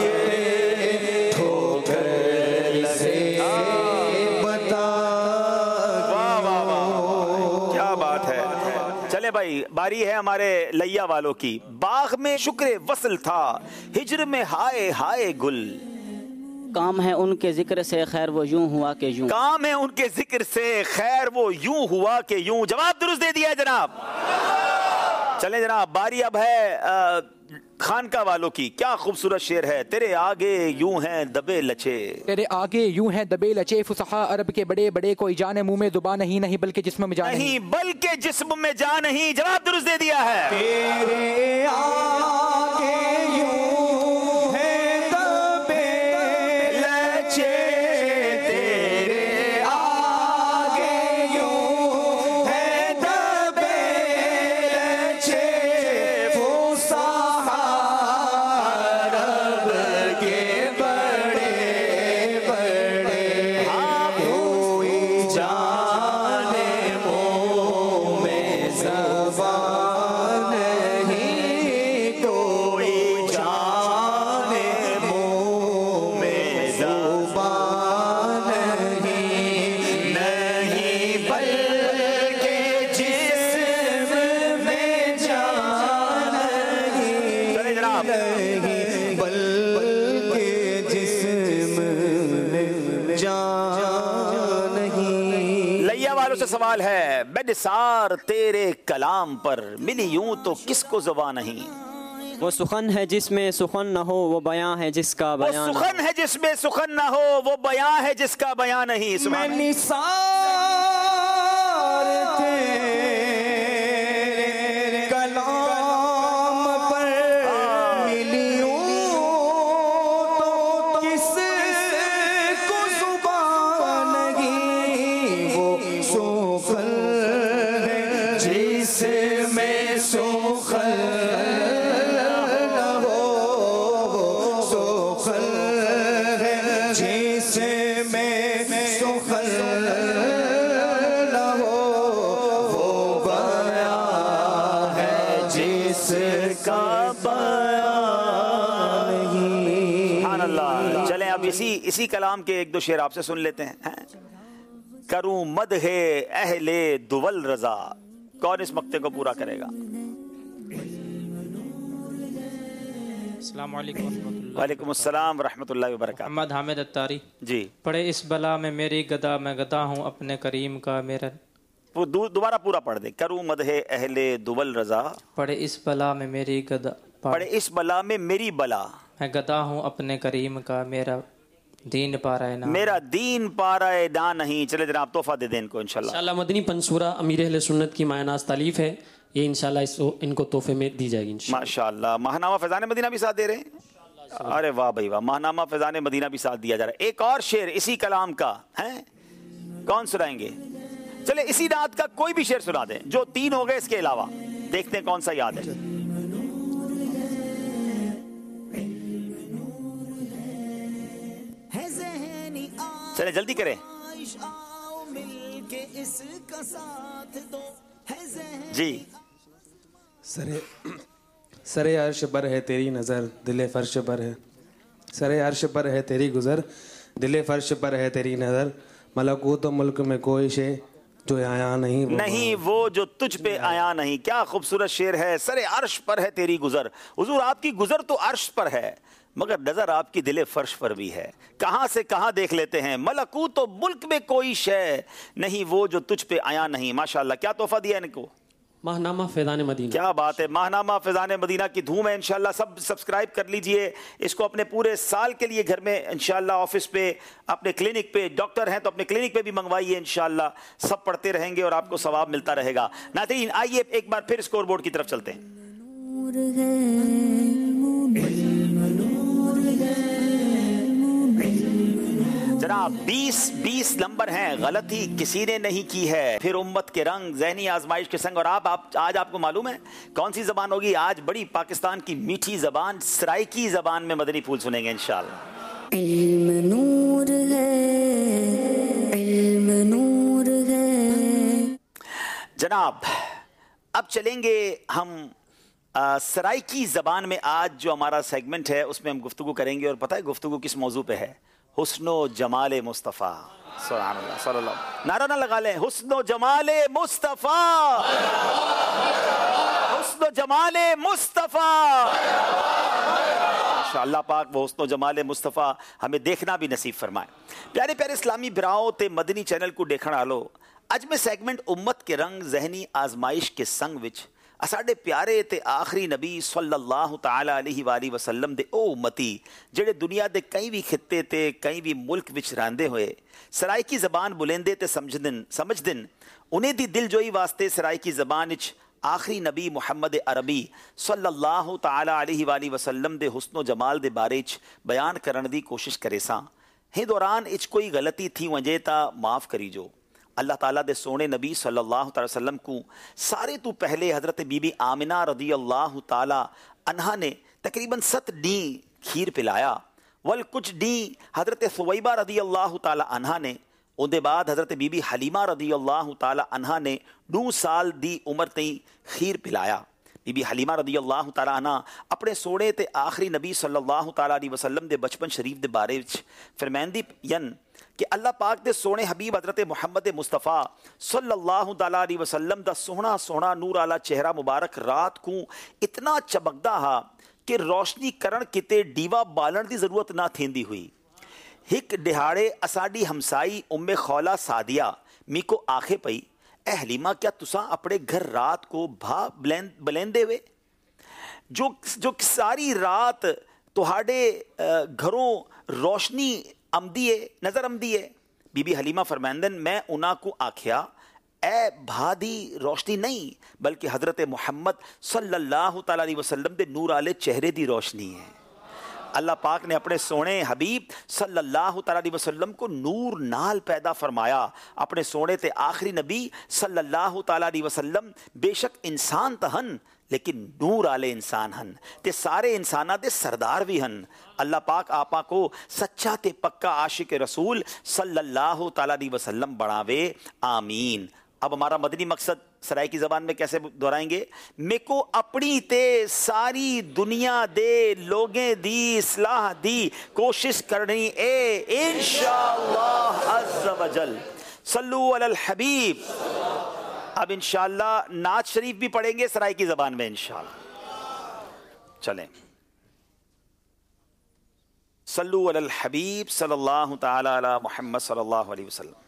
S18: ठोकर से बता।
S2: वाह वाह वाह, क्या बात है। चले भाई, बारी है हमारे लैया वालों की। बाग में शुक्र वसल था, हिजर में हाय हाय गुल।
S7: काम है उनके जिक्र से खैर वो यूं हुआ कि यूं।
S2: काम है उनके जिक्र से खैर वो यूं हुआ कि यूं। जवाब दुरुस्त दे दिया है जनाब। चले जनाब, बारी अब है अ, खानका वालों की। क्या खूबसूरत शेर है। तेरे आगे यूं हैं दबे लचे,
S5: तेरे आगे यूं हैं दबे लचे, फुसहा अरब के बड़े बड़े, कोई जाने मुंह में जुबान नहीं, नहीं बल्कि जिस्म में जान
S2: नहीं बल्कि जिस्म में जान नहीं। जवाब दुरुस्त दे दिया है।
S18: तेरे आगे यूं हैं दबे लचे, तेरे आगे यूं हैं दबे लचे, फुसहा अरब के बड़े बड़े, कोई जाने मुँह में ज़बान नहीं, कोई जाने मुँह में ज़बान नहीं, नहीं बल्कि जिस्म में जान नहीं,
S2: चले जनाब,
S18: नहीं बल्कि जिस्म में जान नहीं।
S2: लैया वालों से सवाल है। बेनिसार तेरे कलाम पर मिली यूं तो किसको ज़ुबान नहीं।
S8: वो सुखन है जिसमें सुखन न हो, वो बयां है जिसका
S2: वो
S8: बयां न हो।
S2: सुखन है जिसमें सुखन ना हो, वो बयां है जिसका बयां नहीं।
S18: मैं
S2: सुभान अल्लाह।
S18: निसार तेरे कलाम पर मिलियूं तो किसको ज़ुबान नहीं, वो सुखन है जिसमें सुखन न हो, वो सुखन है जिसमें सुखन न हो, वो बयां है जिसका बयां नहीं।
S2: सुभान अल्लाह। चलें अब इसी इसी कलाम के एक दो शेर आपसे सुन लेते हैं, हैं? करूं मद है अहले दुवल रजा। कौन इस मक्ते को पूरा करेगा।
S19: अस्सलाम वालेकुम रहमतुल्लाह।
S2: वालेकुम अस्सलाम रहमतुल्लाहि व बरकातहू।
S19: मोहम्मद हामिद अत्तारी
S2: जी।
S19: पढ़े इस बला में मेरी गदा, मैं गदा हूँ अपने करीम का मेरा।
S2: वो दो- दोबारा पूरा पढ़ दे। करूं मद है अहले दुवल रजा।
S19: पढ़े इस बला में मेरी गदा,
S2: पढ़े इस बला में मेरी बला,
S19: मैं गदा हूँ अपने करीम का मेरा दीन पारा है ना।
S2: मेरा दीन पाराए ना नहीं। चले जनाब, तोहफा दे दें इनको इंशाल्लाह।
S13: इंशाल्लाह मदनी पंसूरा अमीर अहले सुन्नत की मायनाज तालीफ है, ये इंशाल्लाह इसको इनको तोहफे में दी जाएगी इंशाल्लाह।
S2: माशाल्लाह। माहनामा फैजान मदीना भी साथ दे रहे हैं। अरे वाह भाई वाह, माहनामा फैजान मदीना भी साथ दिया जा रहा है। एक और शेर इसी कलाम का है, कौन सुनाएंगे। चले इसी रात का कोई भी शेर सुना दें, जो तीन हो गए इसके अलावा। देखते हैं कौन सा याद है। चले जल्दी करें जी।
S20: सरे सरे अर्श पर है तेरी नज़र, दिले फर्श पर है, सरे अर्श पर है तेरी गुज़र, दिले फर्श पर है तेरी नज़र, मलकूत मुल्क में कोई शे जो आया नहीं वो
S2: नहीं वो जो तुझ पे आया नहीं। क्या खूबसूरत शेर है। सरे अर्श पर है तेरी गुजर। हुजूर आपकी गुजर तो अर्श पर है, मगर नजर आपकी दिले फर्श पर भी है। कहां से कहां देख लेते हैं। मलकूत तो मुल्क में कोई शे नहीं वो जो तुझ पे आया नहीं। माशाल्लाह, क्या तोहफा दिया इनको।
S13: माहनामा फैज़ान मदीना।
S2: क्या बात है। माहनामा फैज़ान मदीना की धूम है इंशाल्लाह। सब सब्सक्राइब कर लीजिए इसको अपने पूरे साल के लिए घर में इंशाल्लाह, ऑफिस पे, अपने क्लिनिक पे, डॉक्टर हैं तो अपने क्लिनिक पे भी मंगवाइए इंशाल्लाह। सब पढ़ते रहेंगे और आपको सवाब मिलता रहेगा। नाज़रीन आइए एक बार फिर स्कोर बोर्ड की तरफ चलते हैं। जनाब बीस बीस नंबर हैं, गलती किसी ने नहीं की है। फिर उम्मत के रंग ज़हनी आजमाइश के संग। और आप, आप आज आपको मालूम है कौन सी जबान होगी? आज बड़ी पाकिस्तान की मीठी जबान सराइकी जबान में मदनी फूल सुनेंगे इंशाअल्लाह।
S1: इल्म नूर है, इल्म नूर है।
S2: जनाब अब चलेंगे हम आ, सराइकी ज़बान में। आज जो हमारा सेगमेंट है उसमें हम गुफ्तगू करेंगे। और पता है गुफ्तगू किस मौजू पे है? हुस्नो जमाले मुस्तफ़ा सल्लल्लाहु सल्लल्लाहु। नारा ना लगा लें, हुस्नो जमाले मुस्तफ़ा, हुस्नो जमाले मुस्तफ़ा। अल्लाह पाक वो हुस्नो जमाले मुस्तफ़ा हमें देखना भी नसीब फरमाए। प्यारे प्यारे इस्लामी बिराओ ते मदनी चैनल को देखण आलो। अज में सेगमेंट उम्मत के रंग ज़हनी आजमाइश के संग विच साडे प्यारे ते आखिरी नबी सल्लल्लाहु ताला अलैहि वाली वसल्लम दे ओ उम्मती जेड़े दुनिया दे कई भी खित्ते ते कई भी मुल्क विच रहंदे होए सराइकी ज़बान बुलेंदे ते समझदन समझदन उन्हें दी दिल जोई वास्ते सराइकी ज़बान विच आखिरी नबी मुहम्मद अरबी सल्लल्लाहु ताला अलैहि वाली वसल्लम दे हुस्नो जमाल दे बारे च बयान करन दी कोशिश करे सां। हे दौरान इच कोई गलती थी वंजे ता माफ़ करी जो। अल्लाह ताला दे सोने नबी सल्लल्लाहु अलैहि वसल्लम को सारे तो पहले हज़रत बीबी आमिना रदी अल्लाह ताला अन्हा ने तकरीबन सत डी खीर पिलाया। वल कुछ डी हज़रत सुवैबा रदी अल्लाह ताला अन्हा ने। उनके बाद हज़रत बीबी हलीमा रदी अल्लाह ताला अन्हा ने नौ साल दी उम्र तई खीर पिलाया। बीबी हलीमा रदी अल्लाह ताला अन्हा अपने सोने ते आखिरी नबी सल्लल्लाहु ताला अलैहि वसल्लम दे बचपन शरीफ दे बारे विच फरमांदी यन कि अल्लाह पाक दे सोने हबीब हज़रत मुहम्मद मुस्तफ़ा सल्लल्लाहु ताला अलैहि वसल्लम दा सोहना सोहना नूर आला चेहरा मुबारक रात को इतना चमकदा हा कि रोशनी करण किते दीवा बालन की जरूरत ना थींदी हुई। हिक दिहाड़े असाडी हमसाई उम्मे खौला सादिया मी को आखे पई, ए हलीमा क्या तुसा अपने घर रात को भा बुलंद बुलंदे वे जो जो सारी रात तुहाडे घरों रोशनी आमदी है नजर आमदी है। बीबी हलीमा फरमांदन मैं उन्हां को आख्या ए भादी रोशनी नहीं बल्कि हजरत मुहम्मद सल्लल्लाहु ताला अलैहि वसल्लम दे नूर आले चेहरे दी रोशनी है। अल्लाह पाक ने अपने सोने हबीब सल्लल्लाहु ताला अलैहि वसल्लम को नूर नाल पैदा फरमाया। अपने सोने ते आखिरी नबी सल्लल्लाहु ताला अलैहि वसल्लम बेशक इंसान तो हन लेकिन नूर आले इंसान हन ते सारे इंसाना दे सरदार भी हन। अल्लाह पाक आपा को सच्चा ते पक्का आशिक रसूल सल्लल्लाहु ताला अलैहि वसल्लम बढ़ावे, आमीन। अब हमारा मदनी मकसद सराय की ज़बान में कैसे दोहराएंगे? मेको अपनी ते सारी दुनिया दे लोगें दी इस्लाह दी कोशिश करनी ए इंशाअल्लाह अज़्ज़ व जल। सल्लू अलल हबीब। अब इंशाअल्लाह नात शरीफ भी पढ़ेंगे सराय की ज़बान में इंशाअल्लाह। चलें। सल्लू अलल हबीब सल्लल्लाहु ताला अला मुहम्मद सल्लल्लाहु अलैहि वसल्लम।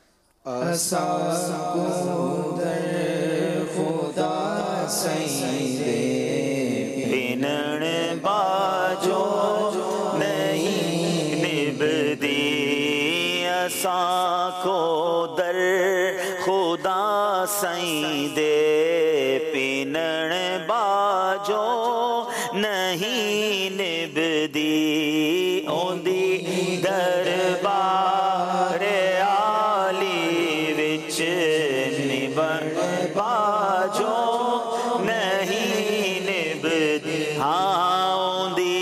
S18: खुदा सईदे
S2: बिनण बाजो नहीं निभदी असां को दर खुदा सईदे बिनण बाजो नहीं निभदी ओंदी दरबार बाजो नहीं निभदी हाउंदी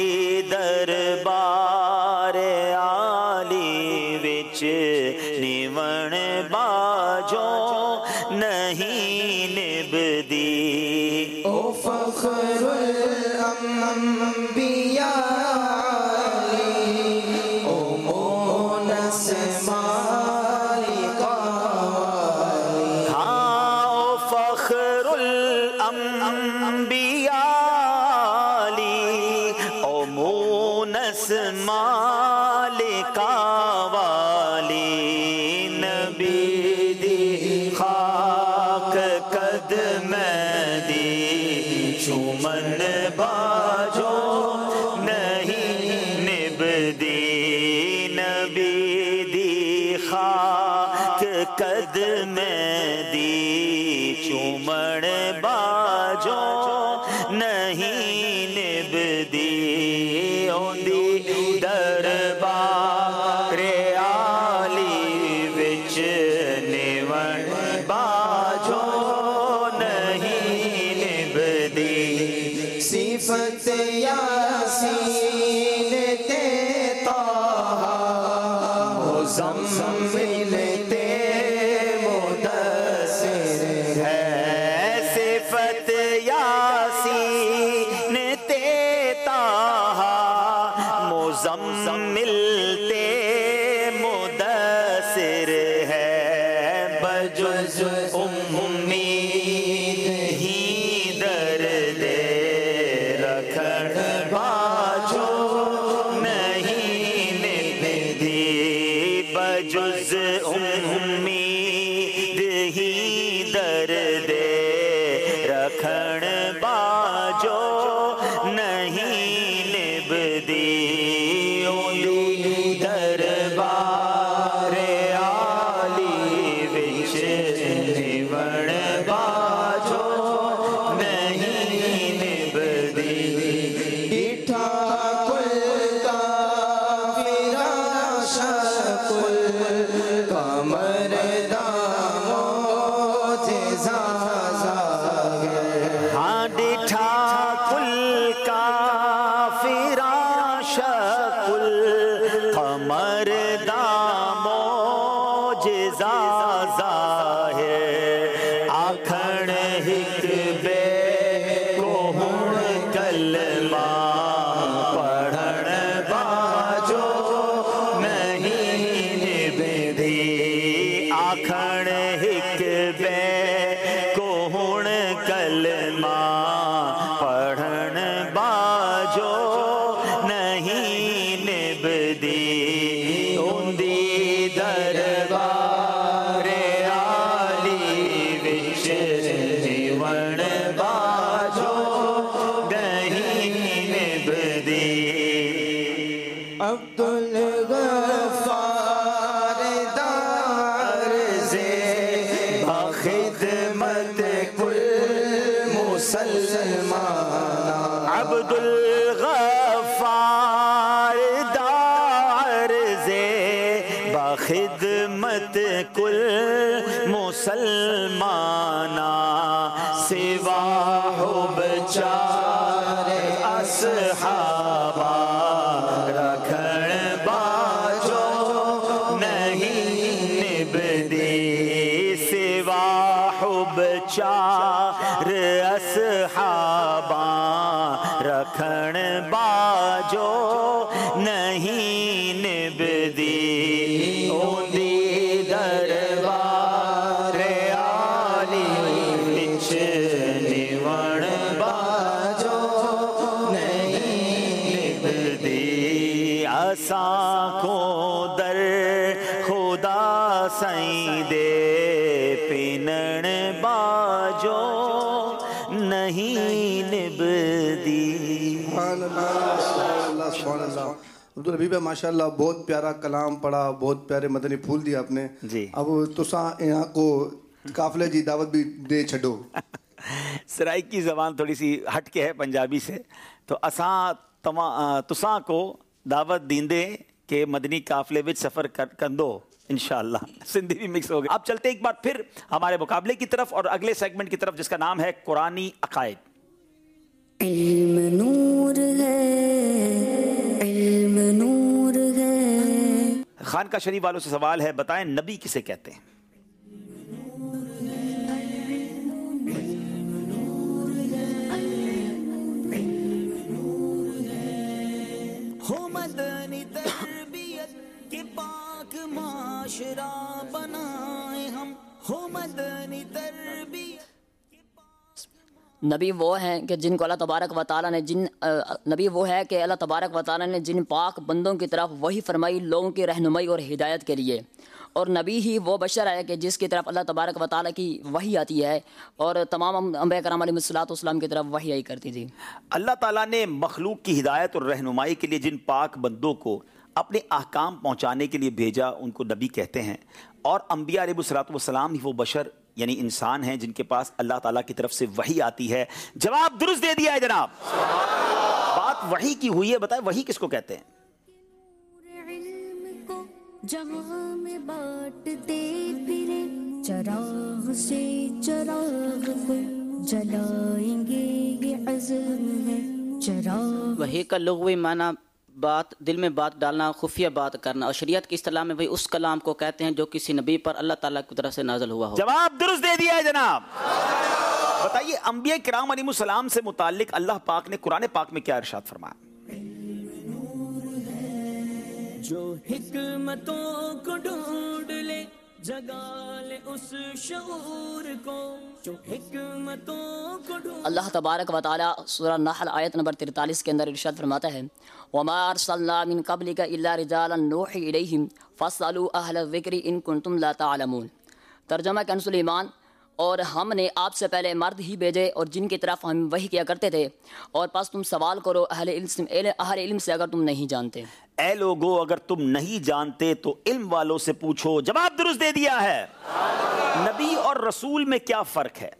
S2: दरबार आली विच निवण बाजो नहीं निभदी।
S18: ओ फखरुल अंबिया ओ मोनस
S2: मालिका वाली नबी दी खाक कदम दी चुमन बाजो नहीं निभदी नबी दी खाक कदम दी चुमन बाजो नहीं بجز امید ہی درد رکھن باجو نہیں نبھدی بجز امید ہی درد رکھن باجو نہیں نبھدی دربار عالی وچ نبھن باجو نہیں نبھدی
S18: بیٹھا کل کافرہ شکل کمر دامو جزا
S2: ہاں ڈٹھا کل کافرہ شکل قمر دامو جزا ظاہر آکھن ہک بے کو ہن کلمہ پڑھن باجو نہیں نبھدی آکھن ہک بے کو ہن کلمہ پڑھن باجو نہیں نبھدی اندی دربار عالی وچ نبھن باجو نہیں نبھدی
S18: عبد الغفار دار سے بخدمت کل مسلمان
S2: عبد الغفار دار سے بخدمت کل مسلمانا سوا حب چار اصحابہ رکھن باجو نہیں نبھدی سوا حب چار اصحابہ رکھن باجو نہیں نبھدی اندی دربار عالی وچ نبھن باجو نہیں نبھدی اساں کو در خدا سائیں دے پینن باجو نہیں نبھدی.
S15: سبحان اللہ سبحان اللہ سبحان اللہ. عبدالحبیب ماشاء اللہ بہت پیارا کلام پڑھا, بہت پیارے مدنی پھول دیا آپ نے
S2: جی.
S15: اب تساں یہاں کو قافلے جی دعوت بھی دے چھڈو.
S2: سرائکی زبان تھوڑی سی ہٹ کے ہے پنجابی سے, تو اساں تساں کو دعوت دیندے کہ مدنی قافلے وچ سفر کندو انشاءاللہ. سندھی بھی مکس ہو گئے. اب چلتے ایک بار پھر ہمارے مقابلے کی طرف اور اگلے سیگمنٹ کی طرف جس کا نام ہے قرآنی عقائد.
S1: علم نور ہے, علم نور ہے.
S2: خانقاہ شریف والوں سے سوال ہے, بتائیں نبی کسے کہتے ہیں؟
S1: ہو مدنی تربیت کے پاک معاشرہ بنائے ہم, ہو مدنی تربیت.
S4: نبی وہ ہیں کہ جن کو اللہ تبارک و تعالیٰ نے جن نبی وہ ہے کہ اللہ تبارک و تعالیٰ نے جن پاک بندوں کی طرف وہی فرمائی لوگوں کی رہنمائی اور ہدایت کے لیے, اور نبی ہی وہ بشر ہے کہ جس کی طرف اللہ تبارک و تعالیٰ کی وحی آتی ہے, اور تمام انبیاء کرام علیہ الصلوۃ والسلام کی طرف وحی آئی کرتی تھی.
S2: اللہ تعالیٰ نے مخلوق کی ہدایت اور رہنمائی کے لیے جن پاک بندوں کو اپنے احکام پہنچانے کے لیے بھیجا ان کو نبی کہتے ہیں, اور انبیاء علیہ الصلوۃ والسلام ہی وہ بشر یعنی انسان ہیں جن کے پاس اللہ تعالیٰ کی طرف سے وحی آتی ہے. جواب درست دے دیا ہے جناب. بات وحی کی ہوئی ہے, بتائیں وحی کس کو کہتے ہیں؟
S1: جہاں میں بانٹتے پھرے چراغ سے چراغ کو جلائیں گے, یہ عزم ہے چراغ.
S7: وحی کا لغوی معنی بات دل میں بات ڈالنا, خفیہ بات کرنا, اور شریعت کی اصطلاح میں وہی اس کلام کو کہتے ہیں جو کسی نبی پر اللہ تعالیٰ کی طرف سے نازل ہوا ہو.
S2: جواب درست دے دیا ہے جناب. بتائیے انبیاء کرام علیہ السلام سے متعلق اللہ پاک نے قرآن پاک میں کیا ارشاد فرمایا؟
S1: جو حکمتوں کو ڈھونڈ لے जगा ले उस शऊर को जो हिकमतों को ढूंढ।
S4: अल्लाह तबारक व तआला सूरह नहल आयत नंबर तैंतालीस के अंदर इरशाद फरमाता है, वमा अरसलना मिन क़ब्लिका इल्ला रिजालन नूही इलैहिम फस्अलू अहल ज़िक्रि इन कुंतुम ला तअलमून। तर्जमा कंजुल ईमान, और हमने आपसे पहले मर्द ही भेजे और जिनकी तरफ हम वही किया करते थे, और बस तुम सवाल करो अहले इल्म अहले इल्म से अगर तुम नहीं जानते।
S2: ए लोगो, अगर तुम नहीं जानते तो इल्म वालों से पूछो। जवाब दुरुस्त दे दिया है। नबी और रसूल में क्या फर्क है?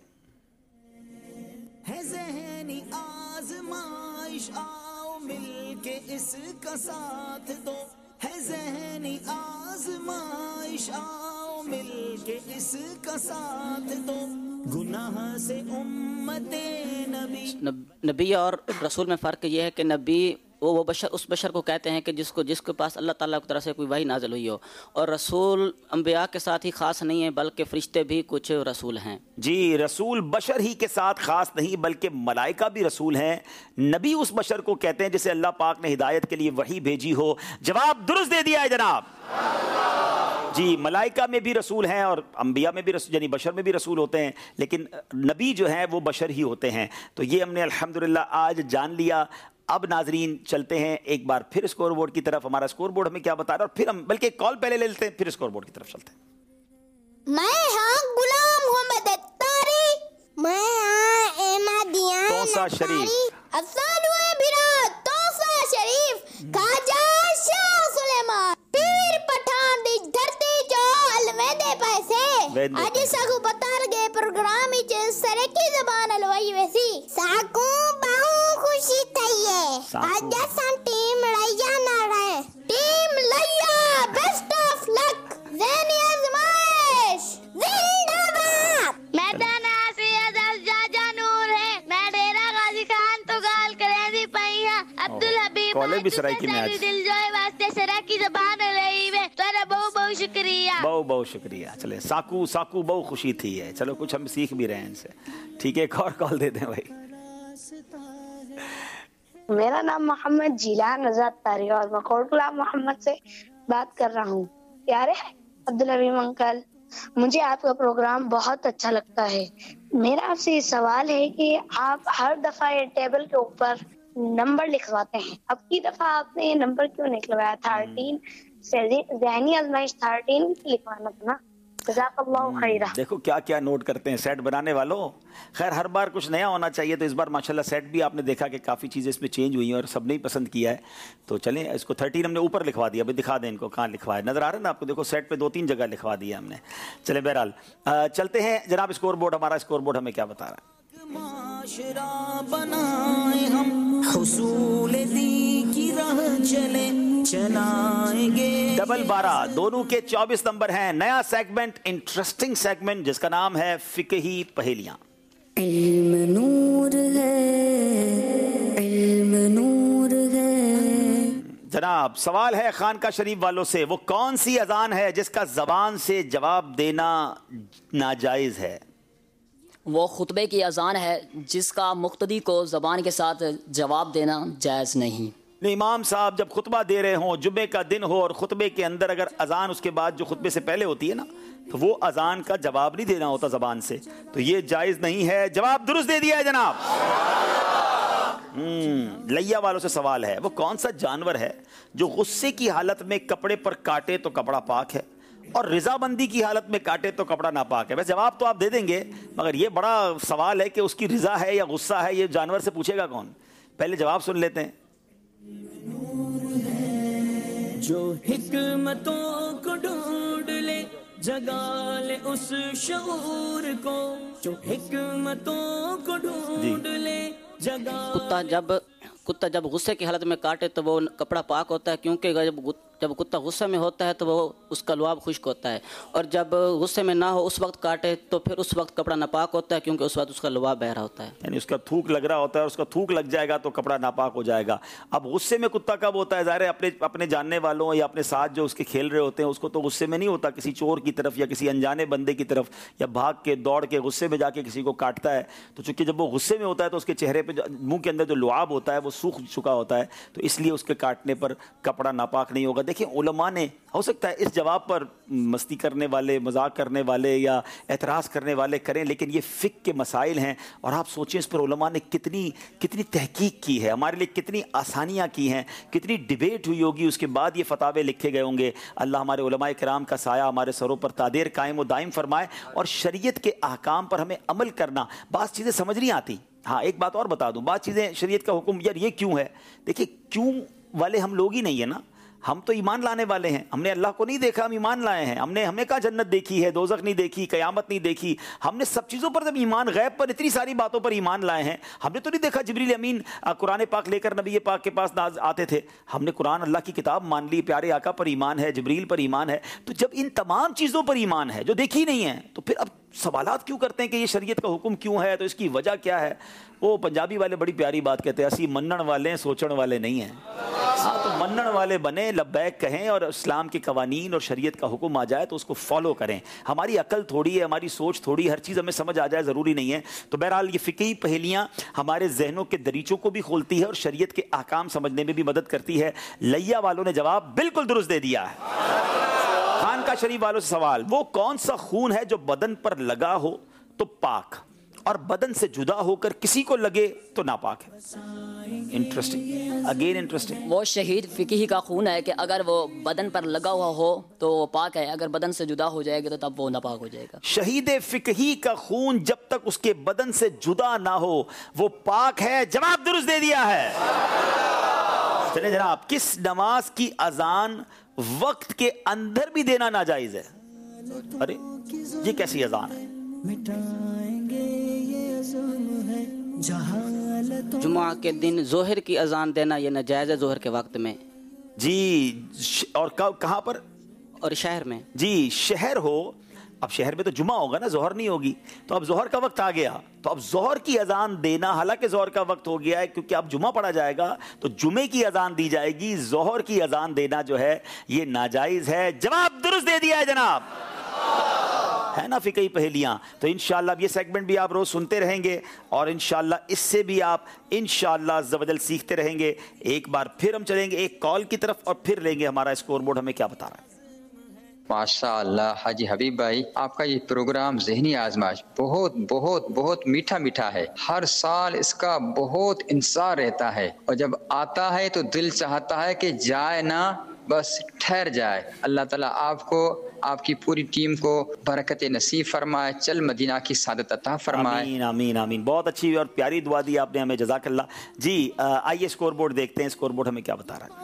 S1: है ज़हनी आज़माइश, आओ मिलके इसका साथ दो। है ज़हनी आज़माइश, आओ मिलके इसका साथ दो। गुनाह से उम्मते नबी
S7: नबी और रसूल में फ़र्क ये है कि नबी वो वो बशर उस बशर को कहते हैं कि जिसको जिसके पास अल्लाह ताला की तरफ से कोई वही नाज़िल हुई हो, और रसूल अंबिया के साथ ही ख़ास नहीं है बल्कि फ़रिश्ते भी कुछ रसूल हैं।
S2: जी, रसूल बशर ही के साथ ख़ास नहीं बल्कि मलाइका भी रसूल हैं। नबी उस बशर को कहते हैं जिसे अल्लाह पाक ने हिदायत के लिए वही भेजी हो। जवाब दुरुस्त दे दिया है जनाब। जी, मलाइका में भी रसूल हैं और अंबिया में भी रसूल, यानी बशर में भी रसूल होते हैं, लेकिन नबी जो हैं वो बशर ही होते हैं। तो ये हमने अल्हम्दुलिल्लाह आज जान लिया। अब नाजरीन चलते हैं एक बार फिर स्कोर बोर्ड की तरफ। हमारा स्कोर बोर्ड हमें क्या बता रहा है, और फिर हम बल्कि कॉल पहले ले लेते हैं, फिर स्कोर बोर्ड की तरफ चलते हैं।
S16: मैं हाँ गुलाम मोहम्मद अत्तारी, मैं हाँ एमादियान
S2: तौसा शरीफ,
S16: अफसानुए बिरा तौसा शरीफ, खाजा शाह सुलेमान, पीर पठान दी धरती जो अलवेदे पैसे। आज साकू बता रहे प्रोग्राम ही चल सरे की ज़बान अलवाई वैसी साकू बहु खुशी थई है। आज सन टीम लैया ना रहे, टीम लैया बेस्ट ऑफ लक, ज़हनी आज़माइश जिंदाबाद। मैदान आसिया दस जाजा नूर है, मैं डेरा गाजी खान तो गाल करें दी पैया अब्दुल हबीब
S2: कॉलेज भी सराय की में आज
S16: दिल जोए वास्ते सरा की ज़बान रही है। तेरा बहुत बहुत शुक्रिया,
S2: बहुत बहुत शुक्रिया। चले साकू साकू बहुत खुशी थी है। चलो कुछ हम सीख भी रहे हैं इनसे। ठीक है, एक और कॉल दे दें भाई।
S21: मेरा नाम मोहम्मद जिलान रज़ा तारी और मैं कोटला मोहम्मद से बात कर रहा हूँ। प्यारे अब्दुल हबीब अंकल, मुझे आपका प्रोग्राम बहुत अच्छा लगता है। मेरा आपसे ये सवाल है कि आप हर दफा ये टेबल के ऊपर नंबर लिखवाते हैं, अब की दफा आपने ये नंबर क्यों निकलवाया? थर्टीन ज़हनी आज़माइश थर्टीन लिखवाना था ना। जज़ाकल्लाहु खैरा।
S2: देखो क्या क्या नोट करते हैं सेट बनाने वालों। खैर हर बार कुछ नया होना चाहिए, तो इस बार माशाल्लाह सेट भी आपने देखा कि काफ़ी चीज़ें इसमें चेंज हुई हैं और सबने ही पसंद किया है। तो चलें, इसको थर्टीन हमने ऊपर लिखवा दिया। अभी दिखा दें इनको कहाँ लिखवा है, नज़र आ रहा है ना आपको? देखो सेट पे दो तीन जगह लिखवा दिया हमने। चलें बहरहाल चलते हैं जनाब। स्कोर बोर्ड, हमारा स्कोर बोर्ड हमें क्या बता रहा है?
S1: माशरा बनाए हम, हुसूल दी की राह चले चलाएंगे।
S2: डबल बारह दोनों के चौबीस नंबर हैं। नया सेगमेंट, इंटरेस्टिंग सेगमेंट जिसका नाम है फिकही पहेलियां।
S1: इल्म नूर है, इल्म नूर है।
S2: जनाब सवाल है खानका शरीफ वालों से, वो कौन सी अजान है जिसका जबान से जवाब देना नाजायज है?
S4: वो खुतबे की अजान है जिसका मुक्तदी को ज़बान के साथ जवाब देना जायज़ नहीं।
S2: इमाम साहब जब खुतबा दे रहे हों, जुम्मे का दिन हो और खुतबे के अंदर अगर अजान उसके बाद जो खुतबे से पहले होती है ना, तो वो अजान का जवाब नहीं देना होता ज़बान से, तो ये जायज़ नहीं है। जवाब दुरुस्त दे दिया है जनाब। हम्म लैया वालों से सवाल है, वो कौन सा जानवर है जो गुस्से की हालत में कपड़े पर काटे तो कपड़ा पाक है और रिजाबंदी की हालत में काटे तो कपड़ा नापाक है? वैसे जवाब तो आप दे देंगे, मगर ये बड़ा सवाल है कि उसकी रिजा है या गुस्सा है, ये जानवर से पूछेगा कौन? पहले जवाब सुन लेते हैं।
S1: जो हिकमतों को ढूंढ ले, जगा ले उस शऊर को, जो हिकमतों को ढूंढ ले जगा।
S7: कुत्ता जब कुत्ता जब गुस्से की हालत में काटे तो वो कपड़ा पाक होता है, क्योंकि जब जब कुत्ता गुस्से में होता है तो वो उसका लुआब खुश्क होता है, और जब गुस्से में ना हो उस वक्त काटे तो फिर उस वक्त कपड़ा नापाक होता है, क्योंकि उस वक्त उसका लुआब बह रहा होता है।
S2: यानी उसका थूक लग रहा होता है और उसका थूक लग जाएगा तो कपड़ा नापाक हो जाएगा। अब गुस्से में कुत्ता कब होता है? ज़ाहिर है अपने अपने जानने वालों या अपने साथ जो उसके खेल रहे होते हैं उसको तो गुस्से में नहीं होता, किसी चोर की तरफ या किसी अनजाने बंदे की तरफ या भाग के दौड़ के गुस्से में जाके किसी को काटता है, तो चूंकि जब वो गुस्से में होता है तो उसके चेहरे पर मुंह के अंदर जो लुआब होता है वो सूख चुका होता है, तो इसलिए उसके काटने पर कपड़ा नापाक नहीं होगा। देखिए उलमा ने, हो सकता है इस जवाब पर मस्ती करने वाले, मजाक करने वाले या एतराज़ करने वाले करें, लेकिन ये फ़िक़्ह के मसाइल हैं और आप सोचें इस पर उलमा ने कितनी कितनी तहकीक की है, हमारे लिए कितनी आसानियाँ की हैं, कितनी डिबेट हुई होगी, उसके बाद ये फतावे लिखे गए होंगे। अल्लाह हमारे उलमाए किराम का साया हमारे सरों पर तादेर कायम व दायम फरमाए और शरीयत के अहकाम पर हमें अमल करना। बात चीज़ें समझ नहीं आती। हाँ, एक बात और बता दूँ, बात चीज़ें शरीयत का हुक्म, यार ये क्यों है, देखिए क्यों वाले हम लोग ही नहीं है ना, हम तो ईमान लाने वाले हैं। हमने अल्लाह को नहीं देखा, हम ईमान लाए हैं। हमने हमने कहा जन्नत देखी है, दोज़ख नहीं देखी, क़यामत नहीं देखी, हमने सब चीज़ों पर जब ईमान, गैब पर, इतनी सारी बातों पर ईमान लाए हैं। हमने तो नहीं देखा जिब्रील अमीन कुरान पाक लेकर नबी पाक के पास नाज आते थे, हमने कुरान अल्लाह की किताब मान ली, प्यारे आका पर ईमान है, जिब्रील पर ईमान है। तो जब इन तमाम चीज़ों पर ईमान है जो देखी नहीं है, तो फिर अब सवालात क्यों करते हैं कि ये शरीयत का हुक्म क्यों है, तो इसकी वजह क्या है। वो पंजाबी वाले बड़ी प्यारी बात कहते हैं, असी मनन वाले सोचण वाले नहीं हैं। हाँ, तो मनन वाले बने, लब्बैक कहें और इस्लाम के कवानीन और शरीयत का हुक्म आ जाए तो उसको फॉलो करें। हमारी अकल थोड़ी है, हमारी सोच थोड़ी, हर चीज़ हमें समझ आ जाए ज़रूरी नहीं है। तो बहरहाल ये फ़िक़ही पहेलियाँ हमारे जहनों के दरीचों को भी खोलती है और शरीयत के अहकाम समझने में भी मदद करती है। लैया वालों ने जवाब बिल्कुल दुरुस्त दे दिया है। खानका शरीफ वालों से सवाल, वो कौन सा खून है जो बदन पर लगा हो तो पाक और बदन से जुदा होकर किसी को लगे तो नापाक है। Interesting, again interesting.
S4: वो शहीद फ़िक़ही का खून है कि अगर वो बदन पर लगा हुआ हो तो वो पाक है, अगर बदन से जुदा हो जाएगा तो तब वो नापाक हो जाएगा।
S2: शहीद फ़िक़ही का खून जब तक उसके बदन से जुदा ना हो वो पाक है। जवाब दुरुस्त दे दिया है। चलिए जनाब, किस नमाज की अजान वक्त के अंदर भी देना नाजायज है? अरे ये कैसी अजान है?
S7: जुमा के दिन जोहर की अजान देना ये नाजायज है, जोहर के वक्त में
S2: जी। और कहाँ पर?
S7: और शहर में
S2: जी। शहर हो, अब शहर में तो जुमा होगा ना, जोहर नहीं होगी। तो अब जोहर का वक्त आ गया, तो अब जोहर की अजान देना, हालांकि जोहर का वक्त हो गया है क्योंकि अब जुमा पढ़ा जाएगा तो जुमे की अजान दी जाएगी। जोहर की अजान देना जो है ये नाजायज है। जवाब दुरुस्त दे दिया है जनाब, है ना फ़िक़ही पहेलियाँ। तो इंशाअल्लाह ये सेगमेंट भी आप रोज़ सुनते रहेंगे और इंशाअल्लाह इससे भी आप इंशाअल्लाह अज़्ज़ व जल सीखते रहेंगे। एक बार फिर हम चलेंगे एक कॉल की तरफ और फिर लेंगे हमारा स्कोर बोर्ड हमें क्या बता रहा है।
S6: माशाअल्लाह हाजी हबीब भाई, आपका ये प्रोग्राम ज़हनी आजमाइश बहुत बहुत बहुत मीठा मीठा है। हर साल इसका बहुत इंतज़ार रहता है और जब आता है तो दिल चाहता है कि जाए ना, बस ठहर जाए। अल्लाह ताला आपको, आपकी पूरी टीम को बरकत नसीब फरमाए, चल मदीना की सादत अता फरमाए।
S2: आमीन आमीन आमीन। बहुत अच्छी और प्यारी दुआ दी आपने हमें, जज़ाकल्लाह जी। आइए स्कोर बोर्ड देखते हैं, स्कोर बोर्ड हमें क्या बता रहा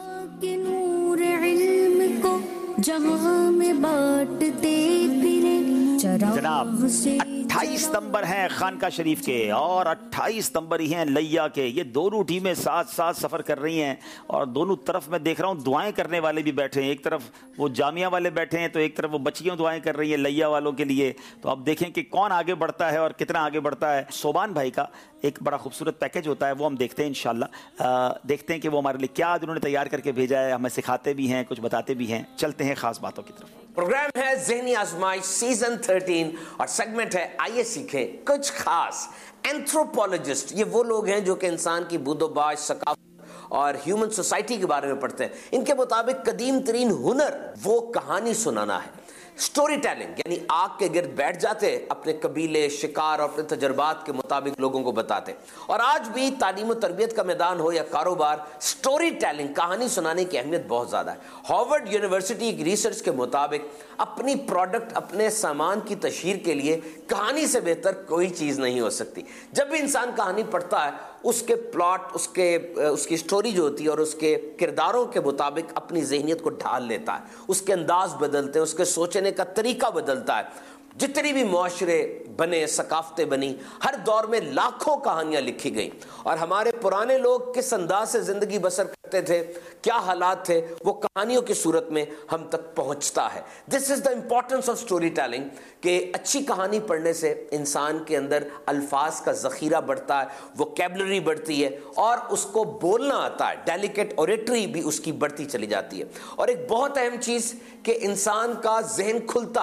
S2: है।
S1: जहां में बांटते फिरे
S2: जनाब अट्ठाईस नंबर हैं खानका शरीफ के और अट्ठाईस नंबर ही हैं लैया के। ये दोनों टीमें साथ साथ सफ़र कर रही हैं और दोनों तरफ मैं देख रहा हूँ दुआएं करने वाले भी बैठे हैं। एक तरफ वो जामिया वाले बैठे हैं तो एक तरफ वो बच्चियों दुआएं कर रही हैं लैया वालों के लिए। तो अब देखें कि कौन आगे बढ़ता है और कितना आगे बढ़ता है। सोबान भाई का एक बड़ा खूबसूरत पैकेज होता है, वो हम देखते हैं इंशाल्लाह। देखते हैं कि वो हमारे लिए क्या आज उन्होंने तैयार करके भेजा है। हमें सिखाते भी हैं, कुछ बताते भी हैं। चलते हैं खास बातों की तरफ।
S22: प्रोग्राम है ज़हनी आजमाइश सीजन थर्टीन और सेगमेंट है आइए सीखें कुछ खास। एंथ्रोपोलॉजिस्ट ये वो लोग हैं जो कि इंसान की बुदोबाश, सकाफत और ह्यूमन सोसाइटी के बारे में पढ़ते हैं। इनके मुताबिक कदीम तरीन हुनर वो कहानी सुनाना है, स्टोरी टेलिंग, यानी आग के गिर्द बैठ जाते, अपने कबीले, शिकार और अपने तजर्बात के मुताबिक लोगों को बताते। और आज भी तालीम और तरबियत का मैदान हो या कारोबार, स्टोरी टेलिंग, कहानी सुनाने की अहमियत बहुत ज़्यादा है। हार्वर्ड यूनिवर्सिटी की रिसर्च के मुताबिक अपनी प्रोडक्ट, अपने सामान की तशहीर के लिए कहानी से बेहतर कोई चीज़ नहीं हो सकती। जब भी इंसान कहानी पढ़ता है उसके प्लॉट, उसके उसकी स्टोरी जो होती है और उसके किरदारों के मुताबिक अपनी ज़हनियत को ढाल लेता है, उसके अंदाज बदलते हैं, उसके सोचने का तरीका बदलता है। जितनी भी मुआशरे बने, सकाफतें बनी, हर दौर में लाखों कहानियां लिखी गई और हमारे पुराने लोग किस अंदाज से जिंदगी बसर करते थे, क्या हालात थे, वो कहानियों की सूरत में हम तक पहुंचता है। This is the importance of story telling कि अच्छी कहानी पढ़ने से इंसान के अंदर अल्फाज का जखीरा बढ़ता है, वोकैबुलरी बढ़ती है और उसको बोलना आता है, डेलिकेट ओरेटरी भी उसकी बढ़ती चली जाती है। और एक बहुत अहम चीज कि इंसान का जहन खुलता है,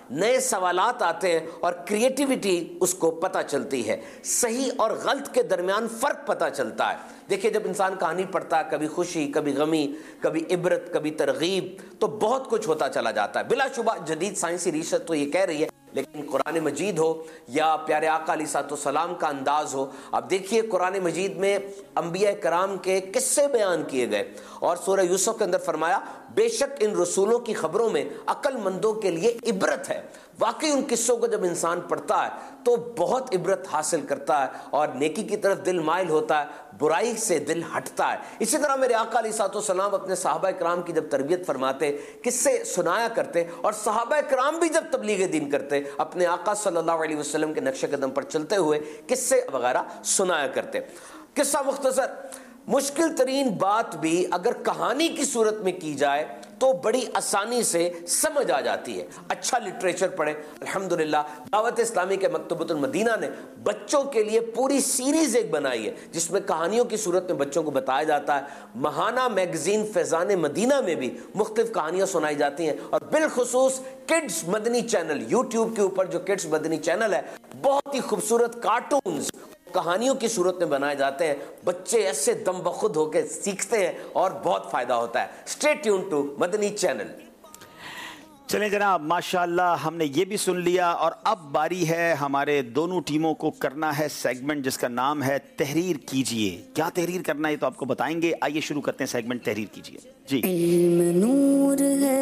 S22: نئے سوالات آتے ہیں اور کریٹیوٹی اس کو پتہ چلتی ہے، صحیح اور غلط کے درمیان فرق پتہ چلتا ہے۔ دیکھیے جب انسان کہانی پڑھتا ہے، کبھی خوشی، کبھی غمی، کبھی عبرت، کبھی ترغیب، تو بہت کچھ ہوتا چلا جاتا ہے۔ بلا شبہ جدید سائنسی ریسرچ تو یہ کہہ رہی ہے، لیکن قرآن مجید ہو یا پیارے آقا علیہ الصلوۃ والسلام کا انداز ہو، اب دیکھیے قرآن مجید میں انبیاء کرام کے قصے بیان کیے گئے، اور سورہ یوسف کے اندر فرمایا بے شک ان رسولوں کی خبروں میں عقل مندوں کے لیے عبرت ہے۔ واقعی ان قصوں کو جب انسان پڑھتا ہے تو بہت عبرت حاصل کرتا ہے اور نیکی کی طرف دل مائل ہوتا ہے، برائی سے دل ہٹتا ہے۔ اسی طرح میرے آقا علیہ الصلوۃ والسلام اپنے صحابہ کرام کی جب تربیت فرماتے، قصے سنایا کرتے، اور صحابہ کرام بھی جب تبلیغ دین کرتے، اپنے آقا صلی اللہ علیہ وسلم کے نقش قدم پر چلتے ہوئے قصے وغیرہ سنایا کرتے۔ قصہ مختصر، مشکل ترین بات بھی اگر کہانی کی صورت میں کی جائے تو بڑی آسانی سے سمجھ آ جاتی ہے۔ اچھا لٹریچر پڑھیں۔ الحمدللہ دعوت اسلامی کے مکتبۃ المدینہ نے بچوں کے لیے پوری سیریز ایک بنائی ہے جس میں کہانیوں کی صورت میں بچوں کو بتایا جاتا ہے۔ ماہانہ میگزین فیضان مدینہ میں بھی مختلف کہانیاں سنائی جاتی ہیں، اور بالخصوص کڈز مدنی چینل، یوٹیوب کے اوپر جو کڈز مدنی چینل ہے، بہت ہی خوبصورت کارٹونز کہانیوں کی صورت میں بنائے جاتے ہیں۔ بچے ایسے دم بخود ہو کے سیکھتے ہیں اور بہت فائدہ ہوتا ہے۔ Stay tuned to Madani channel.
S2: چلیں جناب، ماشاءاللہ ہم نے یہ بھی سن لیا، اور اب باری ہے ہمارے دونوں ٹیموں کو کرنا ہے سیگمنٹ جس کا نام ہے تحریر کیجئے۔ کیا تحریر کرنا ہے تو آپ کو بتائیں گے۔ آئیے شروع کرتے ہیں سیگمنٹ تحریر کیجئے۔ جی،
S1: علم نور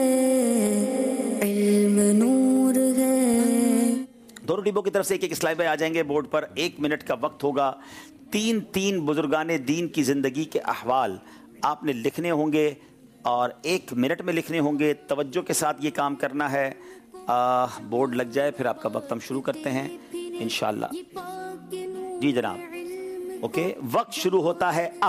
S1: ہے، علم نور ہے۔
S2: دونوں ٹیموں کی طرف سے ایک ایک سلائڈ پہ آ جائیں گے بورڈ پر۔ ایک منٹ کا وقت ہوگا۔ تین تین بزرگان دین کی زندگی کے احوال آپ نے لکھنے ہوں گے اور ایک منٹ میں لکھنے ہوں گے۔ توجہ کے ساتھ یہ کام کرنا ہے۔ بورڈ لگ جائے پھر آپ کا وقت ہم شروع کرتے ہیں انشاءاللہ۔ جی جناب، اوکے، وقت شروع ہوتا ہے اب۔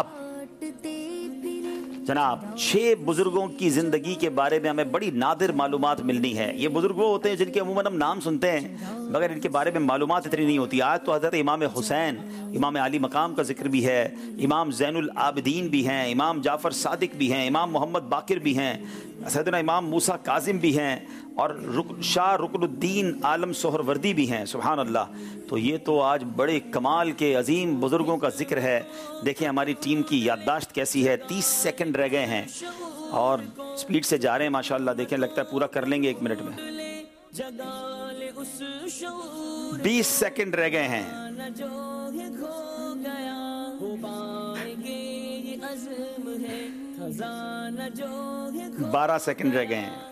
S2: جناب، چھ بزرگوں کی زندگی کے بارے میں ہمیں بڑی نادر معلومات ملنی ہے۔ یہ بزرگ وہ ہوتے ہیں جن کے عموماً ہم نام سنتے ہیں مگر ان کے بارے میں معلومات اتنی نہیں ہوتی۔ آج تو حضرت امام حسین، امام علی مقام کا ذکر بھی ہے، امام زین العابدین بھی ہیں، امام جعفر صادق بھی ہیں، امام محمد باقر بھی ہیں، سیدنا امام موسیٰ کاظم بھی ہیں، اور شاہ رکن الدین عالم سہروردی بھی ہیں۔ سبحان اللہ۔ تو یہ تو آج بڑے کمال کے عظیم بزرگوں کا ذکر ہے۔ دیکھیں ہماری ٹیم کی یادداشت کیسی ہے۔ تیس سیکنڈ رہ گئے ہیں اور سپیڈ سے جا رہے ہیں ماشاءاللہ۔ دیکھیں لگتا ہے پورا کر لیں گے ایک منٹ میں۔ بیس سیکنڈ رہ گئے ہیں۔ بارہ سیکنڈ رہ گئے ہیں۔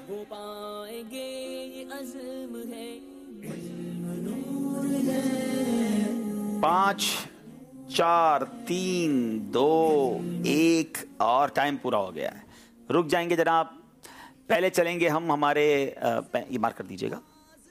S2: پانچ، چار، تین، دو، ایک، اور ٹائم پورا ہو گیا ہے۔ رک جائیں گے جناب۔ پہلے چلیں گے ہم ہمارے یہ مارک کر دیجئے گا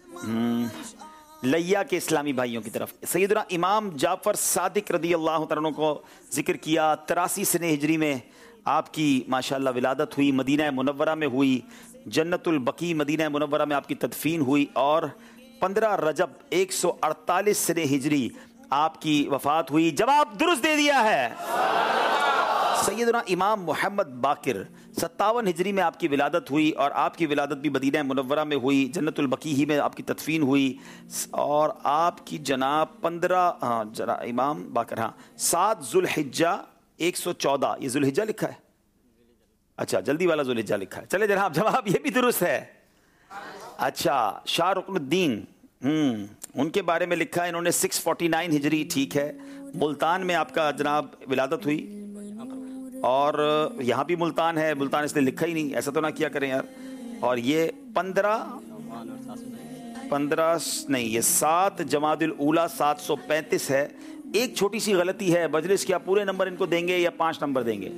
S2: لیا کے اسلامی بھائیوں کی طرف۔ سیدنا امام جعفر صادق رضی اللہ تعالیٰ عنہ کو ذکر کیا۔ تراسی سنہ ہجری میں آپ کی ماشاءاللہ ولادت ہوئی، مدینہ منورہ میں ہوئی، جنت البقیع مدینہ منورہ میں آپ کی تدفین ہوئی، اور پندرہ رجب ایک سو اڑتالیس سنہ ہجری آپ کی وفات ہوئی۔ جواب درست دے دیا ہے۔ سیدنا امام محمد باقر ستاون ہجری میں آپ کی ولادت ہوئی، اور آپ کی ولادت بھی مدینہ منورہ میں ہوئی، جنت البقیع ہی میں آپ کی تدفین ہوئی، اور آپ کی جناب پندرہ ہاں جناب امام باقر ہاں سات ذوالحجہ ایک سو چودہ، یہ ذوالحجہ لکھا ہے، اچھا جلدی والا ذوالحجہ لکھا ہے۔ چلے جناب، جواب یہ بھی درست ہے۔ اچھا، شاہ رکن الدین، ہم ان کے بارے میں لکھا ہے انہوں نے سکس فورٹی نائن ہجری، ٹھیک ہے۔ ملتان میں آپ کا جناب ولادت ہوئی، اور یہاں بھی ملتان ہے، ملتان اس نے لکھا ہی نہیں، ایسا تو نہ کیا کریں یار۔ اور یہ پندرہ پندرہ نہیں، یہ سات جمادی الاولیٰ سات سو پینتیس ہے۔ ایک چھوٹی سی غلطی ہے، مجلس کیا پورے نمبر ان کو دیں گے یا پانچ نمبر دیں گے؟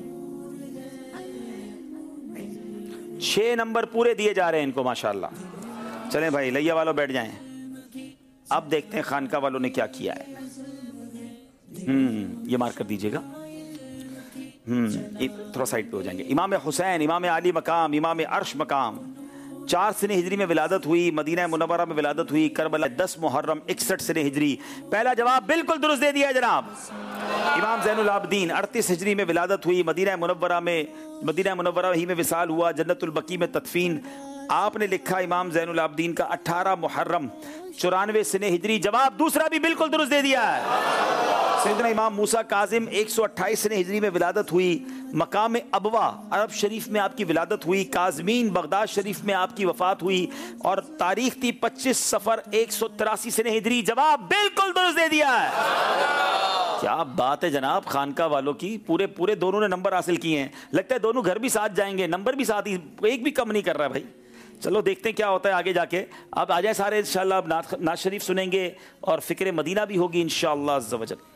S2: چھ نمبر پورے دیے جا رہے ہیں ان کو ماشاءاللہ۔ چلیں بھائی لیا والوں بیٹھ جائیں۔ اب دیکھتے ہیں خانقاہ والوں نے کیا کیا ہے۔ ہم یہ مارک کر دیجئے گا، ہم تھوڑا سائڈ پہ ہو جائیں گے۔ امام حسین، امام علی مقام، امام عرش مقام، چار سنہ ہجری میں ولادت ہوئی، مدینہ منورہ میں ولادت ہوئی، کربلا دس محرم اکسٹھ سنہ ہجری۔ پہلا جواب بالکل درست دے دیا ہے جناب۔ امام زین العابدین اڑتیس ہجری میں ولادت ہوئی، مدینہ منورہ میں مدینہ منورہ ہی میں وصال ہوا، جنت البقیع میں تدفین، आपने लिखा इमाम ज़ैनुल आबदीन का अठारह मुहर्रम चौरानवे सने हिजरी। जवाब दूसरा भी बिल्कुल दुरुस्त दे दिया है। सैयदना इमाम मूसा काजिम एक सौ अट्ठाईस सने हिजरी में विलादत हुई। मकाम अबवा अरब शरीफ में आपकी विलादत हुई। काजमीन बगदाद शरीफ में आपकी वफात हुई और तारीख थी पच्चीस सफर एक सौ तिरासी सने हिजरी। जवाब बिल्कुल दुरुस्त दे दिया है। क्या बात है जनाब, खानका वालों की पूरे पूरे दोनों ने नंबर हासिल किए हैं। लगता है दोनों घर भी साथ जाएंगे, नंबर भी साथ ही, एक भी कम नहीं कर रहा भाई। चलो देखते हैं क्या होता है आगे जाके। अब आ जाए सारे इंशाल्लाह। अब नात नात शरीफ सुनेंगे और फिक्र मदीना भी होगी इंशाल्लाह अज़्ज़ व जल।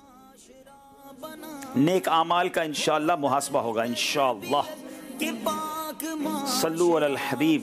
S2: नेक आमाल का इंशाल्लाह मुहासबा होगा इंशाल्लाह। सल्लु अलल हबीब।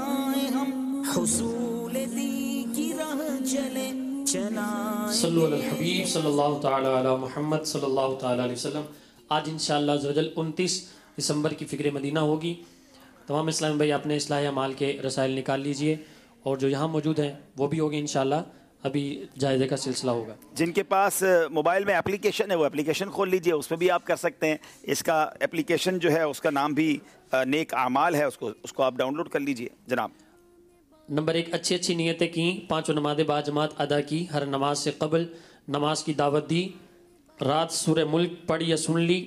S13: सल्लु अलल हबीब सल्लल्लाहु तआला अला मुहम्मद सल्लल्लाहु तआला अलैहि वसल्लम। आज इंशाअल्लाह अज़्ज़ व जल उनतीस दिसंबर की फ़िक्र मदीना होगी। तमाम इस्लामी भाई अपने इस्लाह अमाल के रसाइल निकाल लीजिए और जो यहाँ मौजूद हैं वो भी होगी इंशाअल्लाह। अभी जायज़े का सिलसिला होगा।
S2: जिनके पास मोबाइल में एप्लीकेशन है वो एप्लीकेशन खोल लीजिए, उसमें भी आप कर सकते हैं। इसका एप्लीकेशन जो है उसका नाम भी नेक आमाल है, उसको उसको आप डाउनलोड कर लीजिए जनाब।
S13: नंबर एक, अच्छी अच्छी नीयतें की, पाँचों नमाज़ें बाजमात अदा की, हर नमाज से कबल नमाज की दावत दी, रात सूरह मुल्क पढ़ी या सुन ली,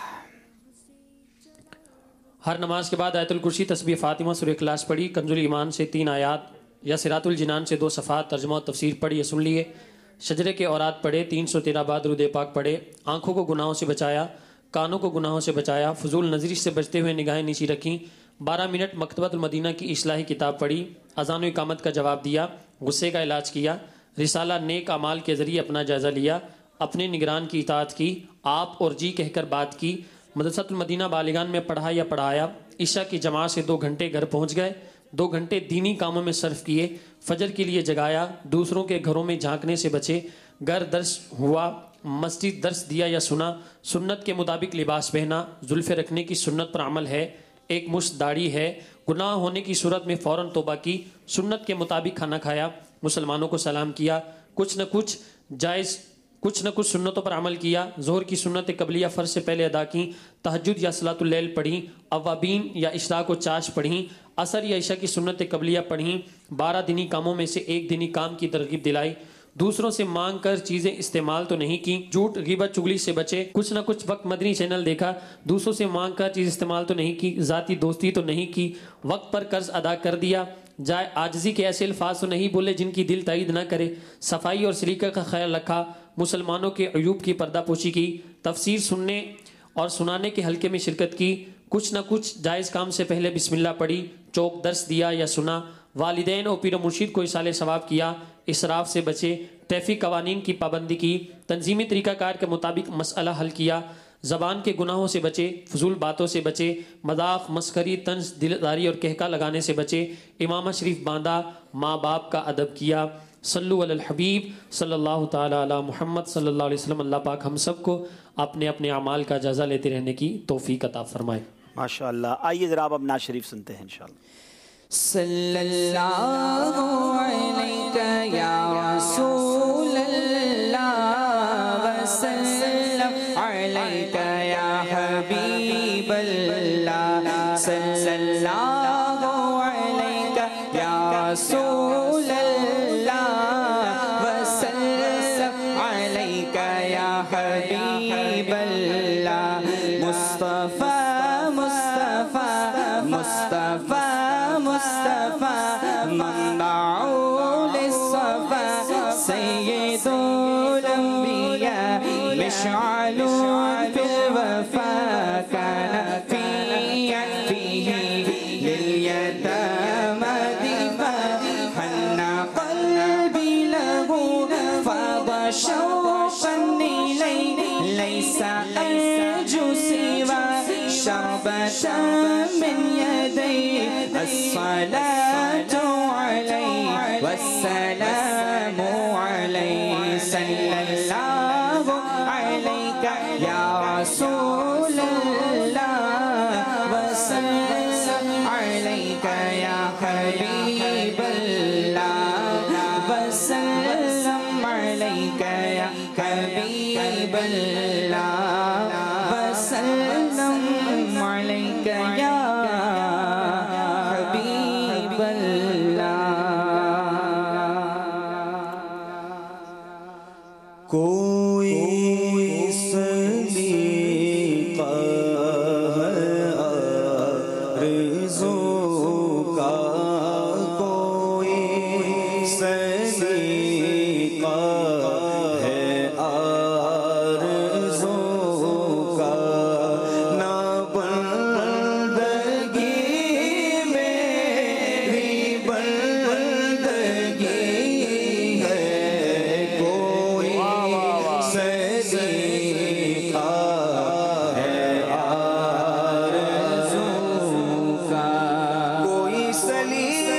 S13: हर नमाज के बाद आयतुल कुर्सी तस्बीह फातिमा सूरह इखलास पढ़ी, कंजुल ईमान से तीन आयात या सिरातुल जिनान से दो सफ़ात तर्जुमा और तफसीर पढ़ी या सुन लिए, शजरे के औरात पढ़े, तीन सौ तेरह बाद रुदे पाक पढ़े, आँखों को गुनाहों से बचाया, कानों को गुनाहों से बचाया, फजूल नजरी से बचते हुए निगाहें नीची रखीं, बारह मिनट मकतबतुल मदीना की इस्लाही किताब पढ़ी, अज़ान व इकामत का जवाब दिया, गुस्से का इलाज किया, रिसाला नेक अमाल के ज़रिए अपना जायज़ा लिया, अपने निगरान की इताअत की, आप और जी कहकर बात की, मदरसतुल मदीना बालिगान में पढ़ा या पढ़ाया, इशा की जमात से दो घंटे घर पहुँच गए, दो घंटे दीनी कामों में सर्फ किए, फजर के लिए जगाया, दूसरों के घरों में झांकने से बचे, घर दर्स हुआ, मस्जिद दर्स दिया या सुना, सुन्नत के मुताबिक लिबास पहना, जुल्फ़े रखने की सुन्नत पर अमल है, एक मुश्त दाढ़ी है, गुनाह होने की सूरत में फ़ौरन तौबा की, सुन्नत के मुताबिक खाना खाया, मुसलमानों को सलाम किया, कुछ न कुछ जायज़ कुछ न कुछ सुन्नतों पर अमल किया, ज़ोहर की सुन्नत कबलिया फ़र्ज से पहले अदा की, तहज्जुद या सलातुल लैल पढ़ी, अवाबीन या इशराक व चाश पढ़ी, असर या इशा की सुन्नत कबलिया पढ़ी, बारह दिनी कामों में से एक दिनी काम की तरगीब दिलाई, दूसरों से मांग कर चीज़ें इस्तेमाल तो नहीं की, झूठ गिबत चुगली से बचे, कुछ ना कुछ वक्त मदनी चैनल देखा, दूसरों से मांग कर चीज़ इस्तेमाल तो नहीं की, ज़ाती दोस्ती तो नहीं की, वक्त पर कर्ज अदा कर दिया, जाए आजिज़ी के ऐसे अल्फाज तो नहीं बोले जिनकी दिल तायद ना करे, सफाई और सलीका का ख्याल रखा, मुसलमानों के अयूब की पर्दापोशी की, तफसीर सुनने और सुनाने के हल्के में शिरकत की, कुछ ना कुछ जायज़ काम से पहले बिस्मिल्लाह पढ़ी, चौक दर्स दिया या सुना, वालिदैन और पीर मुर्शिद को इसाले सवाब किया, इसराफ से बचे, ट्रैफिक कवानीन की पाबंदी की, तंजीमी तरीक़ाकार के मुताबिक मसला हल किया, ज़बान के गुनाहों से बचे, फजूल बातों से बचे, मजाक मस्करी तंज दिलदारी और कहका लगाने से बचे, इमामा शरीफ बांधा, माँ बाप का अदब किया। सल्लु अलल हबीब सल्लल्लाहु ताला अला मुहम्मद सल्लल्लाहु अलैहि वसल्लम। अल्लाह पाक हम सबको अपने अपने अमाल का जायज़ा लेते रहने की तौफीक अता फरमाए।
S2: माशाअल्लाह। आइए ज़रा अब अब नात शरीफ सुनते हैं इंशाअल्लाह।
S18: सल्लल्लाहु अलैका या रसूलल्लाह वसल्लम अलैका या हबीबल्लाह, सल्लल्लाहु अलैका या रसूलल्लाह वसल्लम अलैका या हबीबल्लाह, मुस्तफा मुस्तफा मुस्तफा मुस्तफा मंबाउल सफा सय्यदुल अंबिया मिशअलुन फिल वफा काना फिया फिही लिल यतामा दिफा हन्ना क़ल्बी लहू फादा शौक़न इलैहि लैसा अर्जू सिवा शरबतन मिन यदैहि अस्सलातु अलैहि वस्सलामु अलैहि, सल्लल्लाहु अलैका या रसूलल्लाह वसल्लम अलैका या हबीबल्लाह वसल्लम अलैका या हबीबल्लाह वसल्लम अलैका या हबीब کوئی سلیقہ ہے آرزو کا، کوئی سلیقہ ہے آرزو کا، نہ بندگی میری بندگی ہے، کوئی سلیقہ ہے آرزو کا، کوئی سلیقہ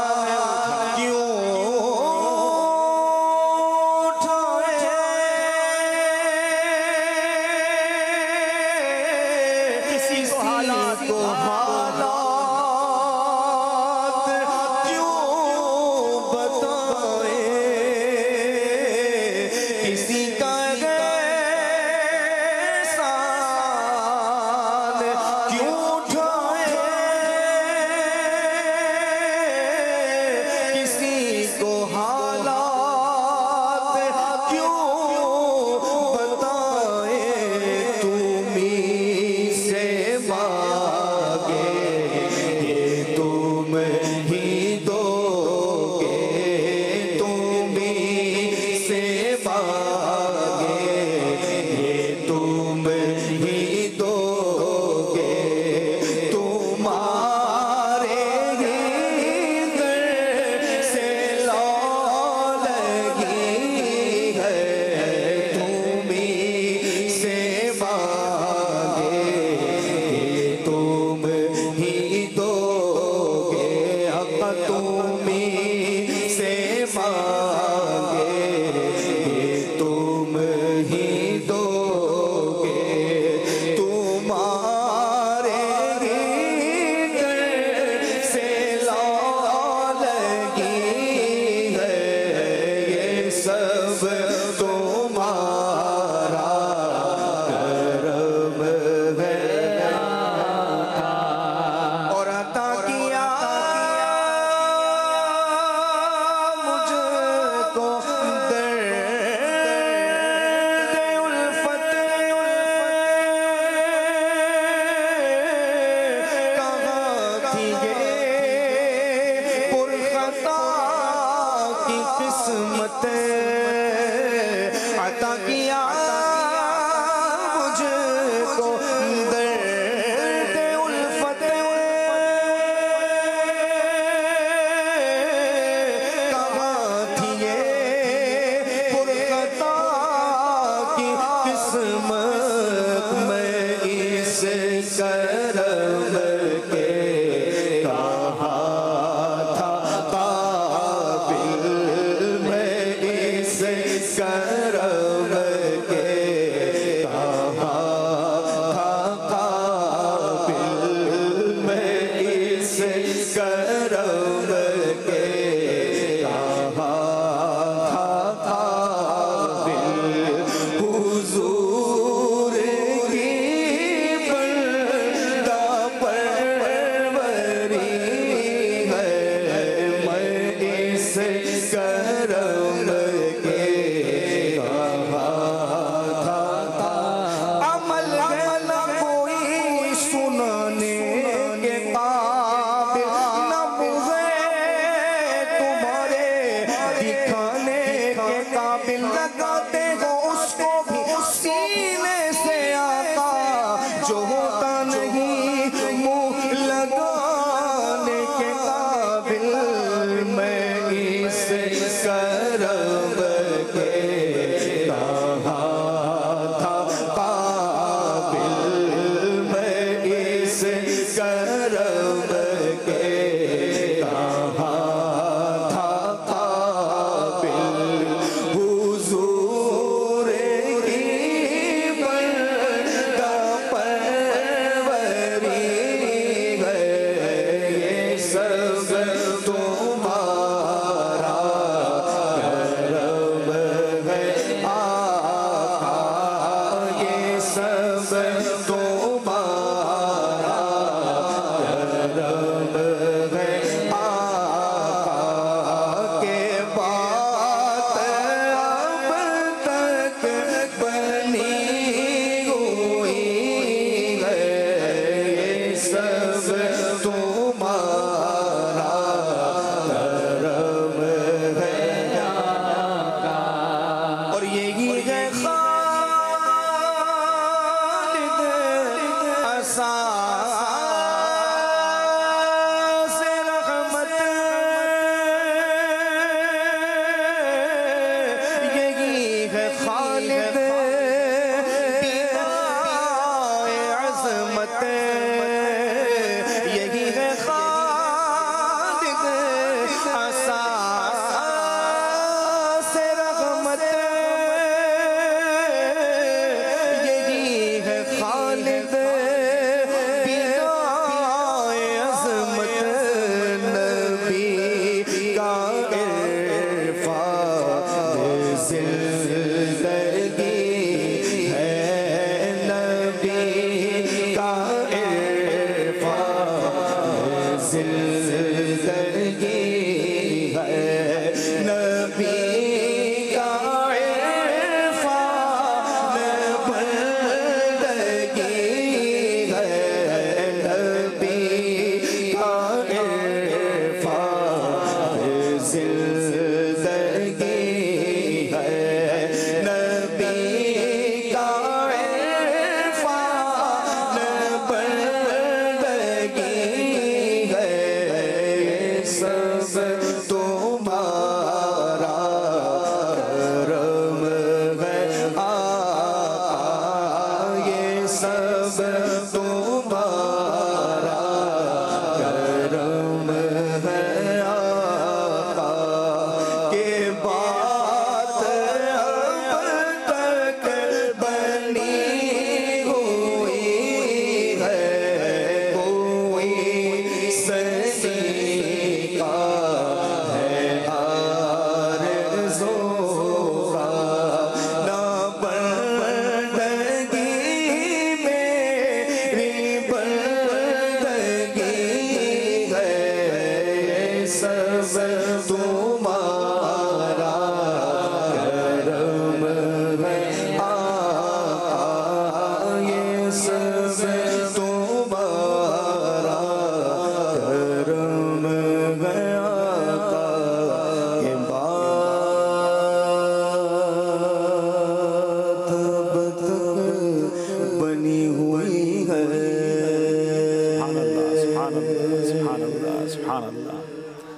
S18: کیوں قسمت عطا کیا مجھ کو درد الفت کہاں تھی یہ پرخطا کی قسمت میں اس کرم کے کہاں تھا قابل میں اس کرم کے کہاں تھا قابل میں اس کرم کے کہاں تھا قابل حضور کی بندہ پروری ہے میں اس کرم کے کہاں تھا عمل نہ کوئی سنانے کے قابل نہ مجھے تمہارے دکھانے کے قابل لگاتے ہو اس کو بھی سینے سے آقا جو ہوتا نہیں منہ لگانے کے قابل میں اس کرم کے کہاں تھا قابل میں اس کرم کے کہاں تھا قابل حضور کی بندہ پروری ہے یہ سب تمہارا کرم ہے آقا یہ سب تمہارا کرم ہے آقا کے بات اب تک بنی ہوئی ہے یہ سب تمہارا کرم ہے آقا اور یہی ہے خالد اساس رحمت یہی ہے خالد بنائے عظمت یہی ہے خالد اساس رحمت یہی ہے خالد بنائے عظمت نبی کا عرفان زندگی ہے نبی کا عرفان زندگی ہے نبی کا عرفان بندگی ہے نبی کا عرفان زندگی ہے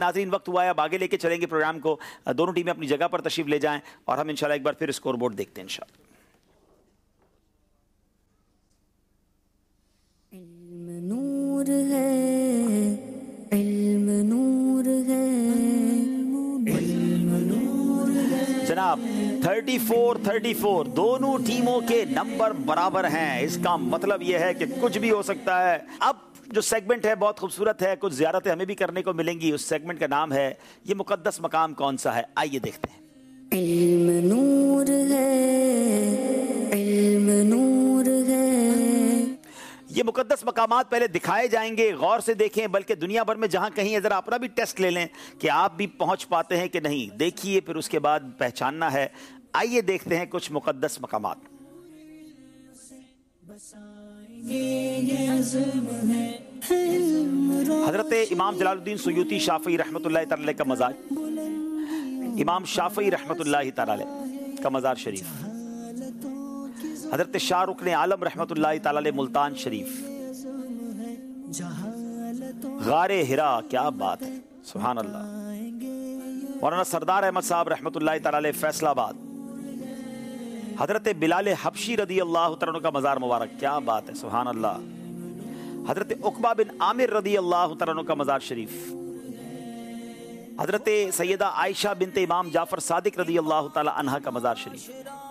S2: नाज़रीन वक्त हुआ है अब आगे लेके चलेंगे प्रोग्राम को। दोनों टीमें अपनी जगह पर तशरीफ ले जाएं और हम इंशाल्लाह एक बार फिर स्कोर बोर्ड देखते हैं इंशाल्लाह।
S1: नूर है, इल्म नूर है, इल्म नूर है।
S2: जनाब चौंतीस चौंतीस दोनों टीमों के नंबर बराबर हैं। इसका मतलब यह है कि कुछ भी हो सकता है। अब जो सेगमेंट है बहुत खूबसूरत है, कुछ ज़ियारतें हमें भी करने को मिलेंगी। उस सेगमेंट का नाम है ये मुकद्दस मकाम कौन सा है, आइए देखते हैं।
S1: इल्म नूर है, इल्म नूर है।
S2: ये मुकद्दस मकामात पहले दिखाए जाएंगे, गौर से देखें, बल्कि दुनिया भर में जहां कहीं है, जरा अपना भी टेस्ट ले लें कि आप भी पहुंच पाते हैं कि नहीं। देखिए फिर उसके बाद पहचानना है। आइए देखते हैं कुछ मुकद्दस मकामात। हजरत इमाम जलालुद्दीन सुयूती शाफी रहमतुल्लाह तआला का मज़ार, इमाम शाफी रहमतुल्लाह तआला का मज़ार शरीफ, हजरत शाह रुकन आलम रहमतुल्लाह तआला मुल्तान शरीफ, गारे हिरा, क्या बात है, सुभान अल्लाह। मौलाना सरदार अहमद साहब रहमतुल्लाह तआला फैसलाबाद, हजरत बिलाल हबशी रदी अल्लाह तआला का मज़ार मुबारक, क्या बात है, सुभान अल्लाह। हजरत उकबा बिन आमिर रदी अल्लाह तआला का मज़ार शरीफ, हजरत सैयदा आयशा बिनत इमाम जाफर सादिक रदी अल्लाह तआला अन्हा का मज़ार शरीफ,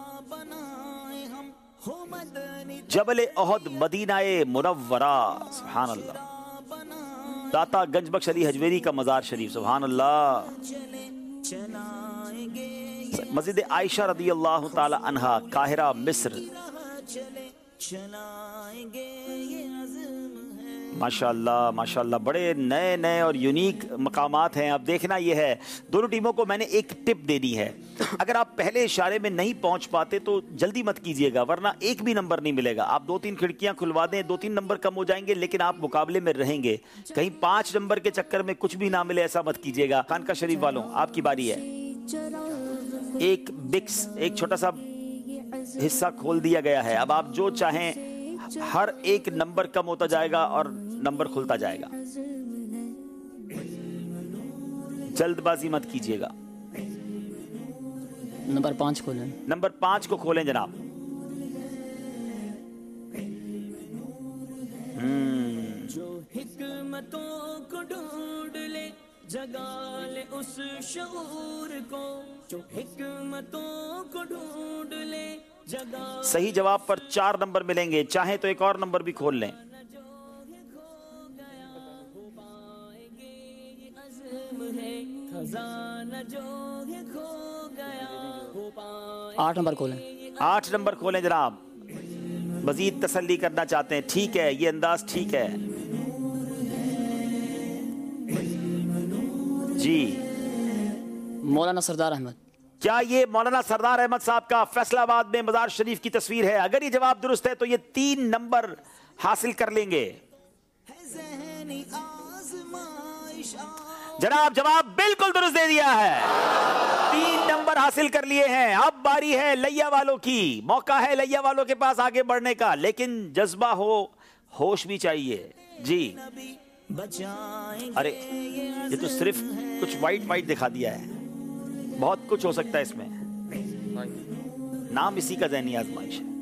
S2: जबल ओहद मदीनाए मुनव्वरा, सुभान अल्लाह। दाता गंज बख्श अली हजवेरी का मज़ार शरीफ, सुभान अल्लाह। मस्जिद आयशा रदी अल्लाह ताला अन्हा, काहिरा मिस्र, माशाअल्लाह माशाअल्लाह। बड़े नए नए और यूनिक मकामात हैं। अब देखना यह है, दोनों टीमों को मैंने एक टिप देनी है। अगर आप पहले इशारे में नहीं पहुंच पाते तो जल्दी मत कीजिएगा, वरना एक भी नंबर नहीं मिलेगा। आप दो तीन खिड़कियां खुलवा दें, दो तीन नंबर कम हो जाएंगे, लेकिन आप मुकाबले में रहेंगे। कहीं पांच नंबर के चक्कर में कुछ भी ना मिले, ऐसा मत कीजिएगा। खानका शरीफ वालों, आपकी बारी है। एक बिक्स, एक छोटा सा हिस्सा खोल दिया गया है। अब आप जो चाहें, हर एक नंबर कम होता जाएगा और नंबर खुलता जाएगा। जल्दबाजी मत कीजिएगा।
S4: नंबर पांच खोलें।
S2: नंबर पांच को खोलें जनाब। हम्म
S1: जो हिकमतों को ढूंढ ले, जगा ले उस शऊर को, जो हिकमतों को ढूंढ ले, जगा।
S2: सही जवाब पर चार नंबर मिलेंगे, चाहे तो एक और नंबर भी खोल लें।
S4: आठ नंबर खोलें।
S2: आठ नंबर खोलें जनाब। मजीद तसल्ली करना चाहते हैं, ठीक है, ये अंदाज ठीक है जी।
S4: मौलाना सरदार अहमद।
S2: क्या ये मौलाना सरदार अहमद साहब का फैसलाबाद में मज़ार शरीफ की तस्वीर है? अगर ये जवाब दुरुस्त है तो ये तीन नंबर हासिल कर लेंगे। जनाब जवाब बिल्कुल दुरुस्त दे दिया है, तीन नंबर हासिल कर लिए हैं। अब बारी है लैया वालों की, मौका है लैया वालों के पास आगे बढ़ने का, लेकिन जज्बा हो, होश भी चाहिए जी। अरे ये तो सिर्फ कुछ वाइट वाइट दिखा दिया है, बहुत कुछ हो सकता है इसमें। नाम इसी का ज़हनी आजमाइश है।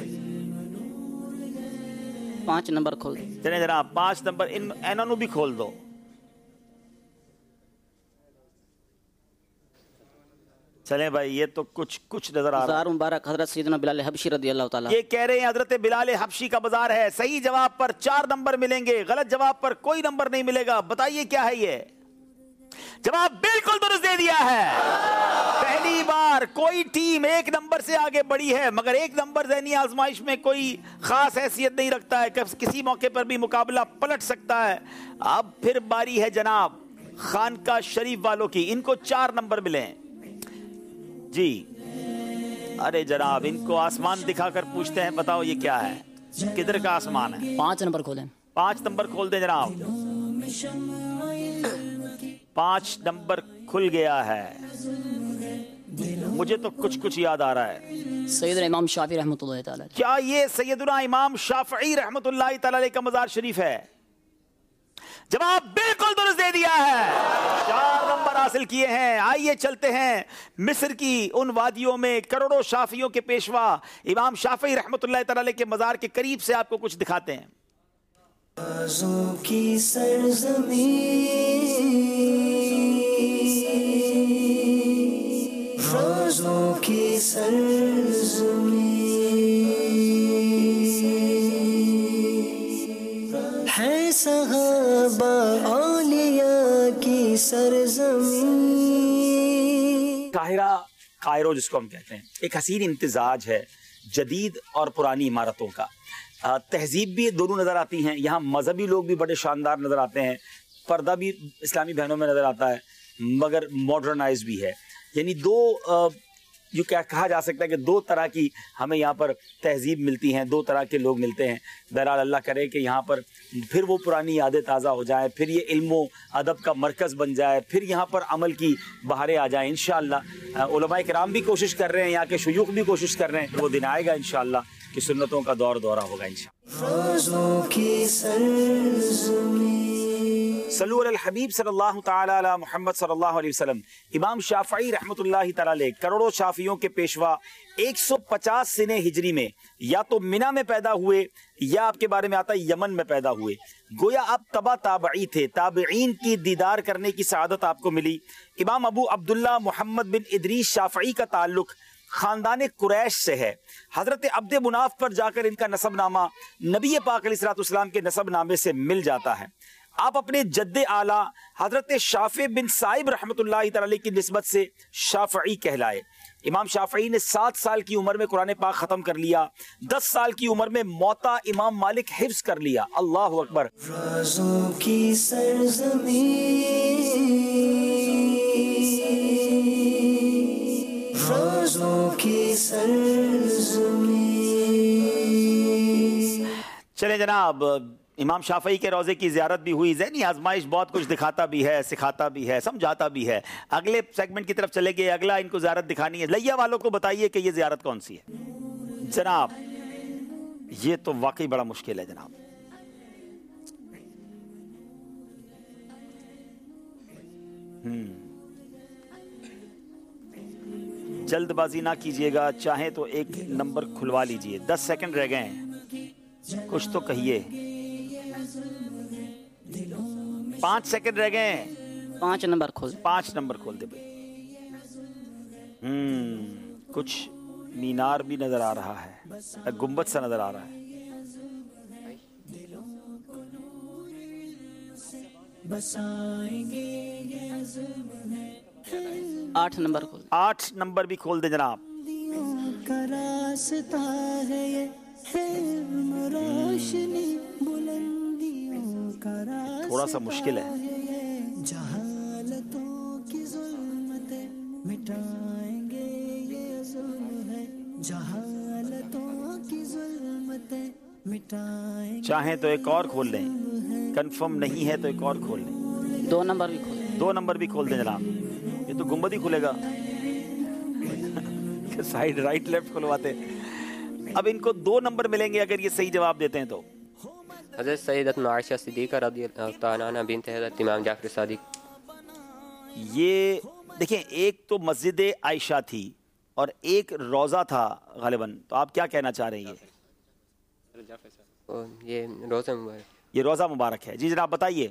S7: पांच नंबर खोल
S2: चले जनाब, पांच नंबर इन एनोनू भी खोल दो। चले भाई, ये तो कुछ कुछ नजर आ रहा है।
S7: मुबारक हजरत सैयदना बिलाल हबशी रदी अल्लाह ताला।
S2: ये कह रहे हैं हजरत बिलाल हबशी का बाजार है। सही जवाब पर चार नंबर मिलेंगे, गलत जवाब पर कोई नंबर नहीं मिलेगा। बताइए क्या है ये? जवाब बिल्कुल दुरुस्त दे दिया है। पहली बार कोई टीम एक नंबर से आगे बढ़ी है, मगर एक नंबर ज़हनी आजमाइश में कोई खास हैसियत नहीं रखता है, किसी मौके पर भी मुकाबला पलट सकता है। अब फिर बारी है जनाब खानका शरीफ वालों की, इनको चार नंबर मिले जी। अरे जनाब, इनको आसमान दिखाकर पूछते हैं, बताओ ये क्या है, किधर का आसमान है?
S4: पांच नंबर खोलें।
S2: पांच नंबर खोल दे जनाब। पांच नंबर खुल गया है। मुझे तो कुछ कुछ याद आ रहा है।
S4: सैयदना इमाम शाफी रहमतुल्लाह तआला।
S2: क्या ये सैयदना इमाम शाफी रहमतुल्लाह तआला का मज़ार शरीफ है? जवाब बिल्कुल दुरुस्त दे दिया है, चार नंबर हासिल किए हैं। आइए चलते हैं मिस्र की उन वादियों में करोड़ों शाफियों के पेशवा इमाम शाफी रहमतुल्लाह तआला अलैह के मज़ार के करीब से आपको कुछ दिखाते हैं।
S1: राज़ों की सरज़मीं, राज़ों की सरज़मीं है सहाबा औलिया की सरज़मीं।
S2: काहिरा, कायरो जिसको हम कहते हैं, एक हसीन इम्तिजाज है जदीद और पुरानी इमारतों का। तहजीब भी दोनों नज़र आती हैं, यहाँ मजहबी लोग भी बड़े शानदार नज़र आते हैं, पर्दा भी इस्लामी बहनों में नज़र आता है, मगर मॉडर्नाइज भी है। यानी दो जो क्या कहा जा सकता है कि दो तरह की हमें यहाँ पर तहजीब मिलती हैं, दो तरह के लोग मिलते हैं। बहरहाल अल्लाह करे कि यहाँ पर फिर वो पुरानी यादें ताज़ा हो जाएं, फिर ये इल्मो अदब का मरकज़ बन जाए, फिर यहाँ पर अमल की बहारें आ जाएं इंशाअल्लाह। उलमाए किराम भी कोशिश कर रहे हैं, यहाँ के शुयूख भी कोशिश कर रहे हैं, वो दिन आएगा इंशाअल्लाह कि सुन्नतों का दौर दौरा होगा इंशाअल्लाह। सल्लु अलल हबीब सल्लल्लाहु तआला अला मुहम्मद सल्लल्लाहु अलैहि वसल्लम। इमाम शाफई रहमतुल्लाहि तआला अलैह करोड़ों शाफियों के पेशवा एक सौ पचास सिने हिजरी में या तो मिना में पैदा हुए या आपके बारे में आता है यमन में पैदा हुए। गोया आप तबा ताबई थे, ताबईन की दीदार करने की सआदत आपको मिली। इमाम Abu Abdullah Muhammad bin Idris Shafi का ताल्लुक खानदान कुरैश से है। हजरत अब्द मुनाफ पर जाकर इनका नसबनामा नबी पाक अलैहिस्सलाम के नसबनामे से मिल जाता है। आप अपने जद्दे आला हजरत शाफी बिन साइब रहमतुल्लाहि तआला अलैह की निस्बत से शाफई कहलाए। इमाम शाफई ने सात साल की उम्र में कुरान पाक खत्म कर लिया, दस साल की उम्र में मौता इमाम मालिक हिफ्ज कर लिया। अल्लाहु अकबर।
S1: राज़ों की सरज़मीं, राज़ों की सरज़मीं।
S2: चले जनाब, इमाम शाफई के रोज़े की ज़ियारत भी हुई। ज़हनी आजमाइश बहुत कुछ दिखाता भी है, सिखाता भी है, समझाता भी है। अगले सेगमेंट की तरफ चले गए, अगला इनको ज़ियारत दिखानी है। लैया वालों को बताइए कि ये ज़ियारत कौन सी है। जनाब ये तो वाकई बड़ा मुश्किल है जनाब। हम्म जल्दबाजी ना कीजिएगा, चाहे तो एक नंबर खुलवा लीजिए। दस सेकंड रह गए हैं, कुछ तो कहिए। पांच सेकंड रह गए,
S7: पांच नंबर खोल
S2: पांच नंबर खोल दे भाई। हम्म कुछ मीनार भी नजर आ रहा है, गुंबद सा नजर आ रहा है।
S7: आठ नंबर खोल
S2: आठ नंबर भी खोल दे जनाब। थोड़ा सा मुश्किल है।
S1: जहालतों की ज़ुल्मतें मिटाएंगे ये ज़ुल्म है, जहालतों की ज़ुल्मतें मिटाएंगे।
S2: चाहे तो एक और खोल लें, कंफर्म नहीं है तो एक और खोल लें।
S7: दो नंबर भी खोल
S2: दो नंबर भी खोल दें जनाब। ये तो गुंबद ही खुलेगा। साइड राइट लेफ्ट खुलवाते। अब इनको दो नंबर मिलेंगे अगर ये सही जवाब देते हैं तो।
S9: हज़रत सैयदतुना आयशा सिद्दीक़ा रज़ियल्लाहु तआला अन्हा बिन्त हज़रत इमाम जाफ़र सादिक।
S2: ये देखिए, एक तो मस्जिद आयशा थी और एक रोज़ा था गालिबन। तो आप क्या कहना चाह रहे हैं?
S9: ये ये रोज़ा मुबारक,
S2: ये रोज़ा मुबारक है। जी जनाब बताइए।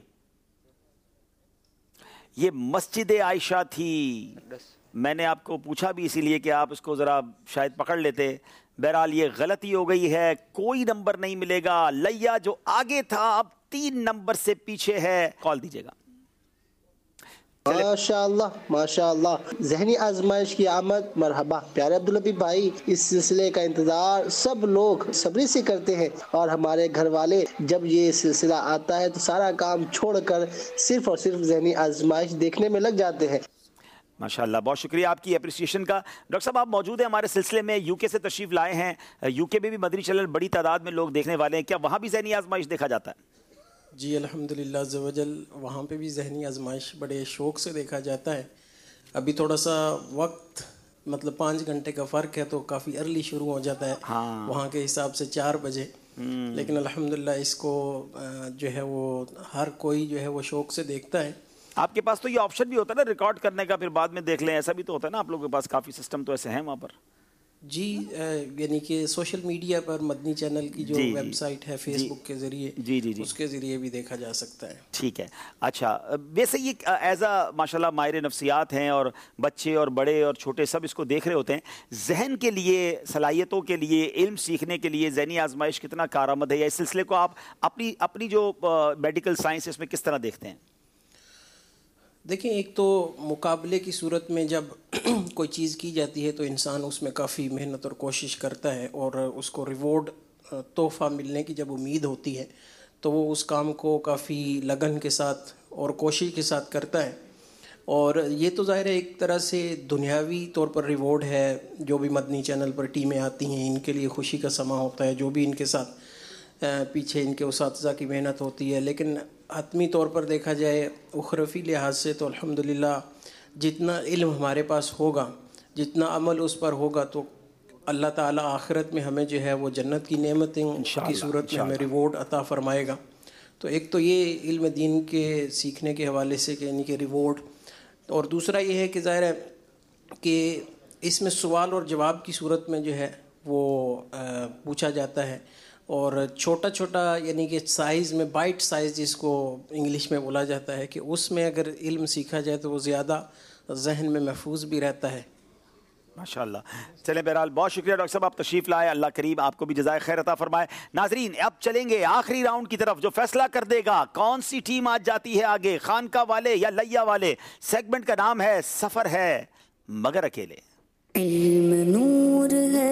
S2: ये मस्जिद आयशा थी। मैंने आपको पूछा भी इसीलिए कि आप इसको ज़रा शायद पकड़ लेते। बहरहाल ये गलती हो गई है, कोई नंबर नहीं मिलेगा। लैया जो आगे था अब तीन नंबर से पीछे है। कॉल दीजिएगा।
S10: माशाअल्लाह माशाअल्लाह, ज़हनी आजमाइश की आमद मरहबा। प्यारे अब्दुल हबीब भाई, इस सिलसिले का इंतज़ार सब लोग सब्री से करते हैं और हमारे घर वाले जब ये सिलसिला आता है तो सारा काम छोड़कर सिर्फ और सिर्फ ज़हनी आजमाइश देखने में लग जाते हैं।
S2: माशाअल्लाह, बहुत शुक्रिया आपकी अप्रिसिएशन का। डॉक्टर साहब आप मौजूद हैं हमारे सिलसिले में, यूके से तशरीफ लाए हैं। यूके में भी मदनी चैनल बड़ी तादाद में लोग देखने वाले हैं, क्या वहाँ भी ज़हनी आजमाइश देखा जाता है?
S11: जी अल्हम्दुलिल्लाह अज़्ज़ व जल, वहाँ पे भी ज़हनी आजमाइश बड़े शौक़ से देखा जाता है। अभी थोड़ा सा वक्त मतलब पाँच घंटे का फ़र्क है तो काफ़ी अर्ली शुरू हो जाता है।
S2: हाँ।
S11: वहाँ के हिसाब से चार बजे, लेकिन अल्हम्दुलिल्लाह इसको जो है वो हर कोई जो है वो शौक से देखता है।
S2: आपके पास तो ये ऑप्शन भी होता है ना रिकॉर्ड करने का, फिर बाद में देख लें, ऐसा भी तो होता है ना आप लोगों के पास? काफ़ी सिस्टम तो ऐसे हैं वहाँ पर।
S11: जी, यानी कि सोशल मीडिया पर मदनी चैनल की जो वेबसाइट है फेसबुक के ज़रिए,
S2: जी जी जी
S11: उसके ज़रिए भी देखा जा सकता है।
S2: ठीक है। अच्छा, वैसे ये एज अ माशाल्लाह माहिर नफ्सियात हैं और बच्चे और बड़े और छोटे सब इसको देख रहे होते हैं। जहन के लिए, सलाहियतों के लिए, इल्म सीखने के लिए ज़हनी आजमाइश कितना कारआमद है, या इस सिलसिले को आप अपनी अपनी जो मेडिकल साइंस इसमें किस तरह देखते हैं?
S11: देखें, एक तो मुकाबले की सूरत में जब कोई चीज़ की जाती है तो इंसान उसमें काफ़ी मेहनत और कोशिश करता है, और उसको रिवॉर्ड तोहफ़ा मिलने की जब उम्मीद होती है तो वो उस काम को काफ़ी लगन के साथ और कोशिश के साथ करता है। और ये तो ज़ाहिर है एक तरह से दुनियावी तौर पर रिवॉर्ड है। जो भी मदनी चैनल पर टीमें आती हैं इनके लिए खुशी का समा होता है, जो भी इनके साथ पीछे इनके उसातिज़ा की मेहनत होती है। लेकिन आत्मी तौर पर देखा जाए, उखरफ़ी लिहाज से तो अल्हम्दुलिल्लाह जितना इल्म हमारे पास होगा, जितना अमल उस पर होगा, तो अल्लाह ताला आखिरत में हमें जो है वो जन्नत की नेमतें की सूरत में हमें रिवॉर्ड अता फ़रमाएगा। तो एक तो ये इल्म दीन के सीखने के हवाले से कि यानी कि रिवॉर्ड, और दूसरा ये है कि ज़ाहिर है कि इसमें सवाल और जवाब की सूरत में जो है वो पूछा जाता है, और छोटा छोटा यानी कि साइज़ में, बाइट साइज़ जिसको इंग्लिश में बोला जाता है, कि उसमें अगर इल्म सीखा जाए तो वो ज़्यादा जहन में महफूज भी रहता है।
S2: माशाल्लाह। चलें, बहरहाल बहुत शुक्रिया डॉक्टर साहब, आप तशरीफ़ लाए। अल्लाह करीम आपको भी जज़ाए खैर अता फरमाए। नाजरीन, अब चलेंगे आखिरी राउंड की तरफ, जो फैसला कर देगा कौन सी टीम आज जाती है आगे, खानका वाले या लैया वाले। सेगमेंट का नाम है सफ़र है मगर अकेले।
S1: इल्म नूर है,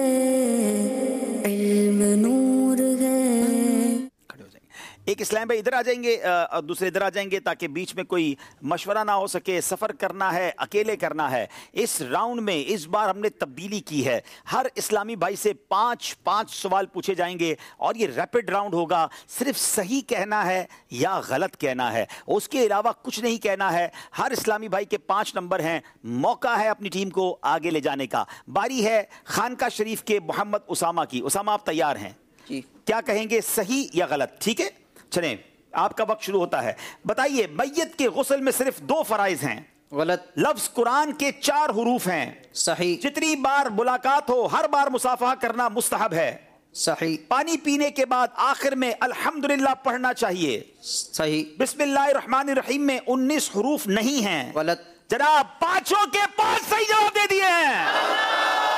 S1: इल्म नूर है।
S2: खड़े हो जाएंगे, एक इस्लाम भाई इधर आ जाएंगे और दूसरे इधर आ जाएंगे, ताकि बीच में कोई मशवरा ना हो सके। सफ़र करना है, अकेले करना है। इस राउंड में इस बार हमने तब्दीली की है। हर इस्लामी भाई से पाँच पाँच सवाल पूछे जाएंगे और ये रैपिड राउंड होगा। सिर्फ सही कहना है या गलत कहना है, उसके अलावा कुछ नहीं कहना है। हर इस्लामी भाई के पाँच नंबर हैं। मौका है अपनी टीम को आगे ले जाने का। बारी है खानका शरीफ के मोहम्मद उसामा की। उसामा, आप तैयार हैं?
S3: जी।
S2: क्या कहेंगे, सही या गलत? ठीक है, चलें, आपका वक्त शुरू होता है। बताइए, मैयत के गुस्ल में सिर्फ दो फराइज हैं।
S3: गलत।
S2: लफ्ज कुरान के चार हुरूफ हैं।
S3: सही।
S2: जितनी बार मुलाकात हो हर बार मुसाफहा करना मुस्तहब है।
S3: सही।
S2: पानी पीने के बाद आखिर में अल्हम्दुलिल्लाह पढ़ना चाहिए।
S3: सही।
S2: बिस्मिल्लाहिर्रहमानिर्रहीम में उन्नीस हुरूफ नहीं हैं।
S3: गलत।
S2: जनाब, पांचों के पांच सही जवाब दे दिए हैं।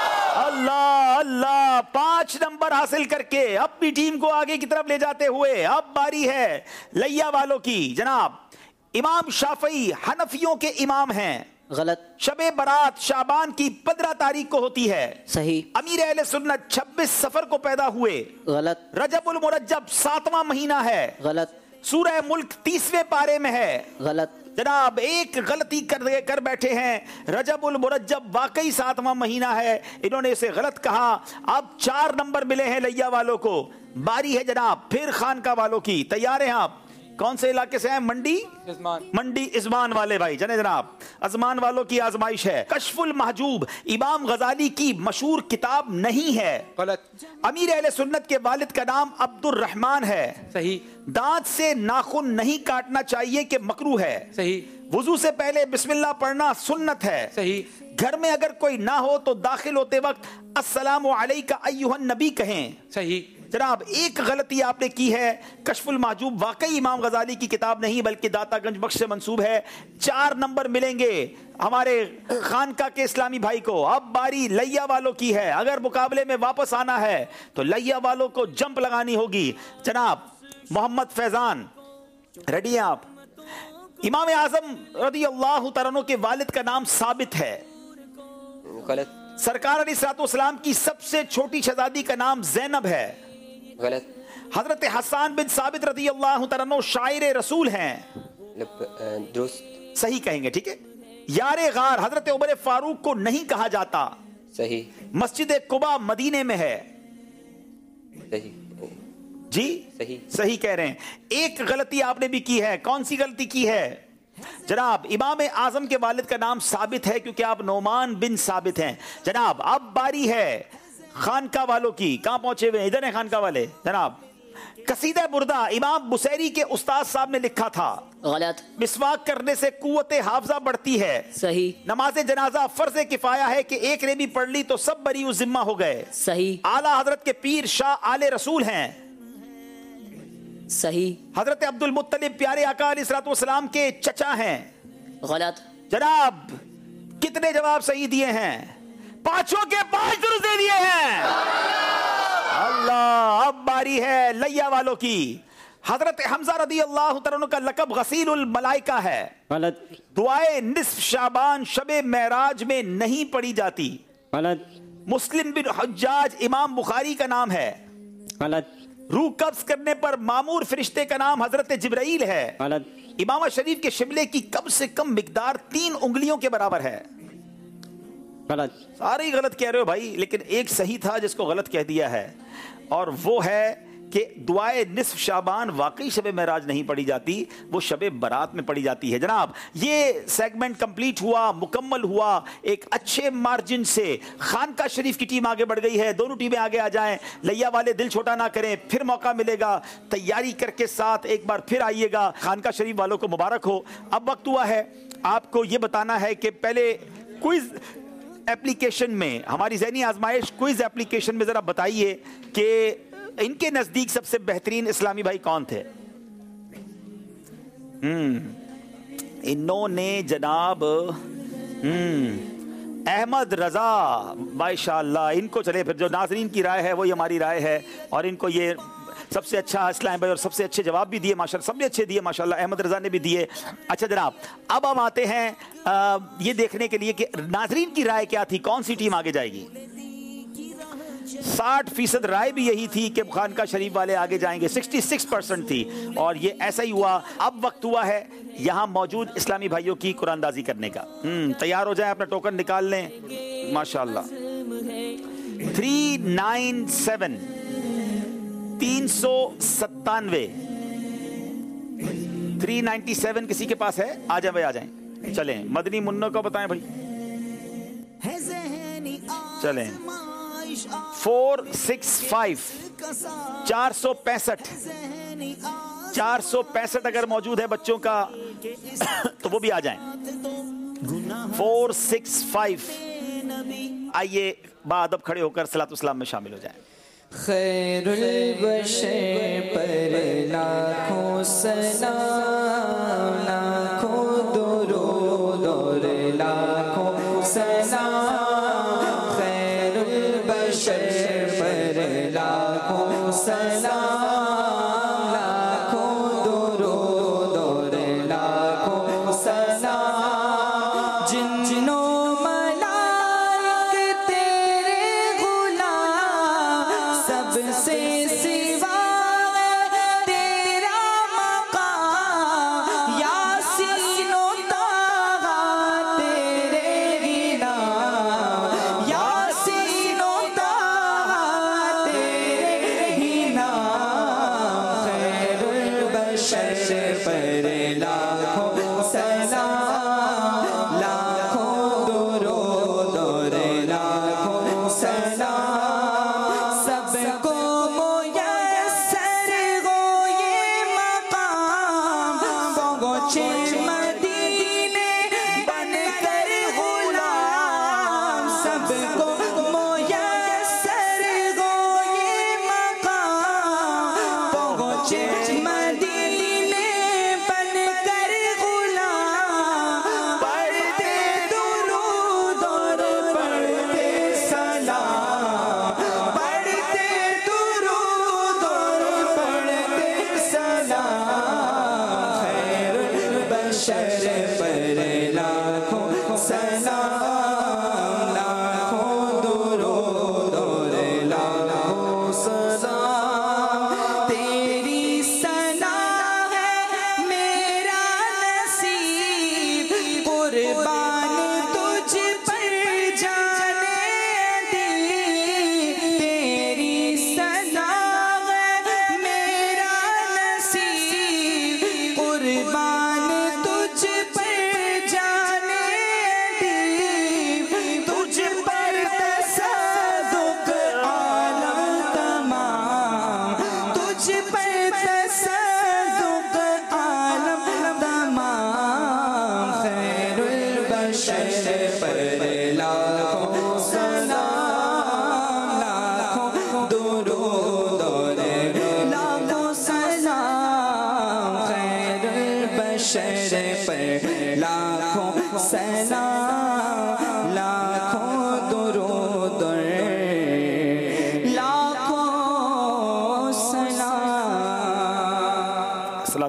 S2: अल्लाह अल्लाह, पांच नंबर हासिल करके अपनी टीम को आगे की तरफ ले जाते हुए अब बारी है लैया वालों की। जनाब, इमाम शाफई हनफियों के इमाम हैं।
S7: गलत।
S2: शबे बरात शाबान की पंद्रह तारीख को होती है।
S7: सही।
S2: अमीर अहले सुन्नत छब्बीस सफर को पैदा हुए।
S7: गलत।
S2: रजबुल मुरज्जब सातवां महीना है।
S7: गलत।
S2: सूरह मुल्क तीसवें पारे में है।
S7: गलत।
S2: जनाब, एक गलती कर कर बैठे हैं। रजबुल मुरज्जब वाकई सातवां महीना है, इन्होंने इसे गलत कहा। अब चार नंबर मिले हैं लैया वालों को। बारी है जनाब फिर खानका वालों की। तैयार हैं आप? कौन से इलाके से हैं? मंडी मंडी इज़मान वाले भाई। जने जनाब, अज़मान वालों की आजमाइश है। कश्फुल महजूब इमाम गजाली की मशहूर किताब नहीं है।
S5: गलत।
S2: अमीर अहले सुन्नत के वालिद का नाम अब्दुर रहमान है।
S5: सही।
S2: दांत से नाखून नहीं काटना चाहिए कि मकरूह है।
S5: सही।
S2: वुजू से पहले बिस्मिल्लाह पढ़ना सुन्नत है।
S5: सही।
S2: घर में अगर कोई ना हो तो दाखिल होते वक्त अस्सलामु अलैका अय्युहन नबी कहें।
S5: सही।
S2: जनाब, एक गलती आपने की है। कश्फुल महजूब वाकई इमाम गजाली की किताब नहीं बल्कि दातागंज बख्श से मंसूब है। चार नंबर मिलेंगे हमारे खानका के इस्लामी भाई को। अब बारी लैया वालों की है। अगर मुकाबले में वापस आना है तो लैया वालों को जंप लगानी होगी। जनाब मोहम्मद फैजान, रेडी हैं आप? इमाम आजम रज़ियल्लाहु तआला अन्हु के वालिद का नाम साबित है।
S9: गलत।
S2: सरकार अलैहिस्सलाम की सबसे छोटी शहजादी का नाम ज़ैनब है।
S9: गलत।
S2: हजरत हसन बिन साबित रज़ियल्लाहु तआला अन्हु शायर रसूल हैं।
S9: दुरुस्त।
S2: सही कहेंगे, ठीक है। यारे गार हजरत उमर फारूक को नहीं कहा जाता।
S9: सही।
S2: मस्जिद कुबा मदीने में है।
S9: सही।
S2: जी
S9: सही।
S2: सही कह रहे हैं। एक गलती आपने भी की है। कौन सी गलती की है? जनाब, इमाम आजम के वालिद का नाम साबित है क्योंकि आप नोमान बिन साबित हैं। जनाब, अब बारी है खानका वालों की। कहां पहुंचे हुए? इधर है खानका वाले। जनाब कसीदा बुर्दा इमाम बुसैरी के उस्ताद साहब ने लिखा था।
S4: गलत।
S2: मिसवाक करने से कुव्वत हाफजा बढ़ती है।
S4: सही।
S2: नमाज जनाजा फर्ज किफाया है कि एक ने भी पढ़ ली तो सब बरी उस जिम्मा हो गए।
S4: सही।
S2: आला हजरत के पीर शाह आले रसूल हैं।
S4: सही।
S2: हजरत अब्दुल मुत्तलिब प्यारे आका अलैहिस्सलातु वस्सलाम के चचा हैं।
S4: गलत।
S2: जनाब कितने जवाब सही दिए हैं? पांचों के पांच दुरुस्त दे दिए हैं। अल्लाह, अब बारी है लैया वालों की। हजरत हमजा रदी अल्लाह तआला अन्हु का लकब गसीलुल मलाइका है।
S8: गलत।
S2: दुआए निस्फ शाबान शबे महराज में नहीं पढ़ी जाती।
S8: गलत।
S2: मुस्लिम बिन हज्जाज इमाम बुखारी का नाम है।
S8: गलत।
S2: रूह कब्ज करने पर मामूर फरिश्ते का नाम हजरत जिब्राइल है।
S8: गलत।
S2: इमाम शरीफ के शिमले की कम से कम मिकदार तीन उंगलियों के बराबर है।
S8: गलत।
S2: सारे ही गलत कह रहे हो भाई, लेकिन एक सही था जिसको गलत कह दिया है, और वो है कि दुआए निस्फ शाबान वाकई शबे महराज नहीं पढ़ी जाती, वो शबे बारात में पढ़ी जाती है। जनाब ये सेगमेंट कंप्लीट हुआ, मुकम्मल हुआ एक अच्छे मार्जिन से। खानका शरीफ की टीम आगे बढ़ गई है। दोनों टीमें आगे आ जाएं। लैया वाले दिल छोटा ना करें, फिर मौका मिलेगा। तैयारी करके साथ एक बार फिर आइएगा। खानका शरीफ वालों को मुबारक हो। अब वक्त हुआ है आपको ये बताना है कि पहले क्विज एप्लीकेशन में, हमारी ज़हनी आजमाइश क्विज एप्लीकेशन में जरा बताइए कि इनके नजदीक सबसे बेहतरीन इस्लामी भाई कौन थे? हम्म इन्होंने जनाब हम्म अहमद रजा माशाअल्लाह, इनको चले फिर जो नाजरीन की राय है वही हमारी राय है, और इनको ये सबसे अच्छा इस्लाम भाई और सबसे अच्छे जवाब भी दिए माशाल्लाह, सबने अच्छे दिए माशाल्लाह, अहमद रजा ने भी दिए। अच्छा जनाब अब हम आते हैं आ, ये देखने के लिए कि नाजरीन की राय क्या थी, कौन सी टीम आगे जाएगी। साठ फीसद राय भी यही थी कि खानका शरीफ वाले आगे जाएंगे, छियासठ परसेंट थी, और ये ऐसा ही हुआ। अब वक्त हुआ है यहाँ मौजूद इस्लामी भाइयों की कुरानदाजी करने का। हम्म तैयार हो जाएं, अपना टोकन निकाल लें माशाल्लाह। थ्री नाइन सेवन तीन सौ सत्तानवे थ्री नाइन्टी सेवन किसी के पास है? आ जाए भाई, आ जाएं। चलें मदनी मुन्नो को बताएं भाई। चलें फोर सिक्स फाइव चार सौ पैंसठ चार सौ पैंसठ अगर मौजूद है बच्चों का तो वो भी आ जाएं। फोर सिक्स फाइव आइए बाअदब खड़े होकर सलातो सलाम में शामिल हो जाएं।
S18: खैरुल बशर पर लाखों सलाम, लाखों दुरूद और लाखों सलाम। खैरुल बशर पर लाखों सलाम, लाखों दुरूद और लाखों सलाम। जिन जिनों सबसे सिवा तेरा मकाम, यासीनो ताहा तेरे ही नाम, यासीनो ताहा तेरे ही नाम। खैरुल बशर पर लाखों सलाम, लाखों दुरूद और लाखों सलाम। शर पर लाखों सलाम, लाखों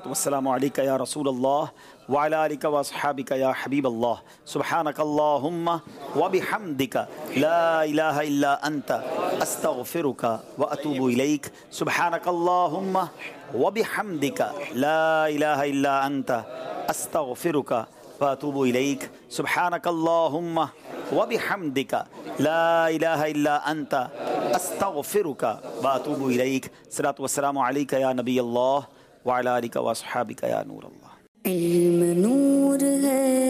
S2: सलातु वस्सलामु अलैका या रसूल अल्लाह व अला आलिका व अस्हाबिका या हबीब अल्लाह सुब्हानक अल्लाहुम्मा व बिहम्दिका ला इलाहा इल्ला अंता अस्तगफिरुका व अतूबु इलैक सुब्हानक अल्लाहुम्मा व बिहम्दिका ला इलाहा इल्ला अंता अस्तगफिरुका व अतूबु इलैक सुब्हानक अल्लाहुम्मा व बिहम्दिका ला इलाहा इल्ला अंता अस्तगफिरुका व अतूबु इलैक सलातु वस्सलामु अलैका या नबी अल्लाह व अला आलिका व अस्हाबिका या नूर अल्लाह।
S1: इल्म नूर है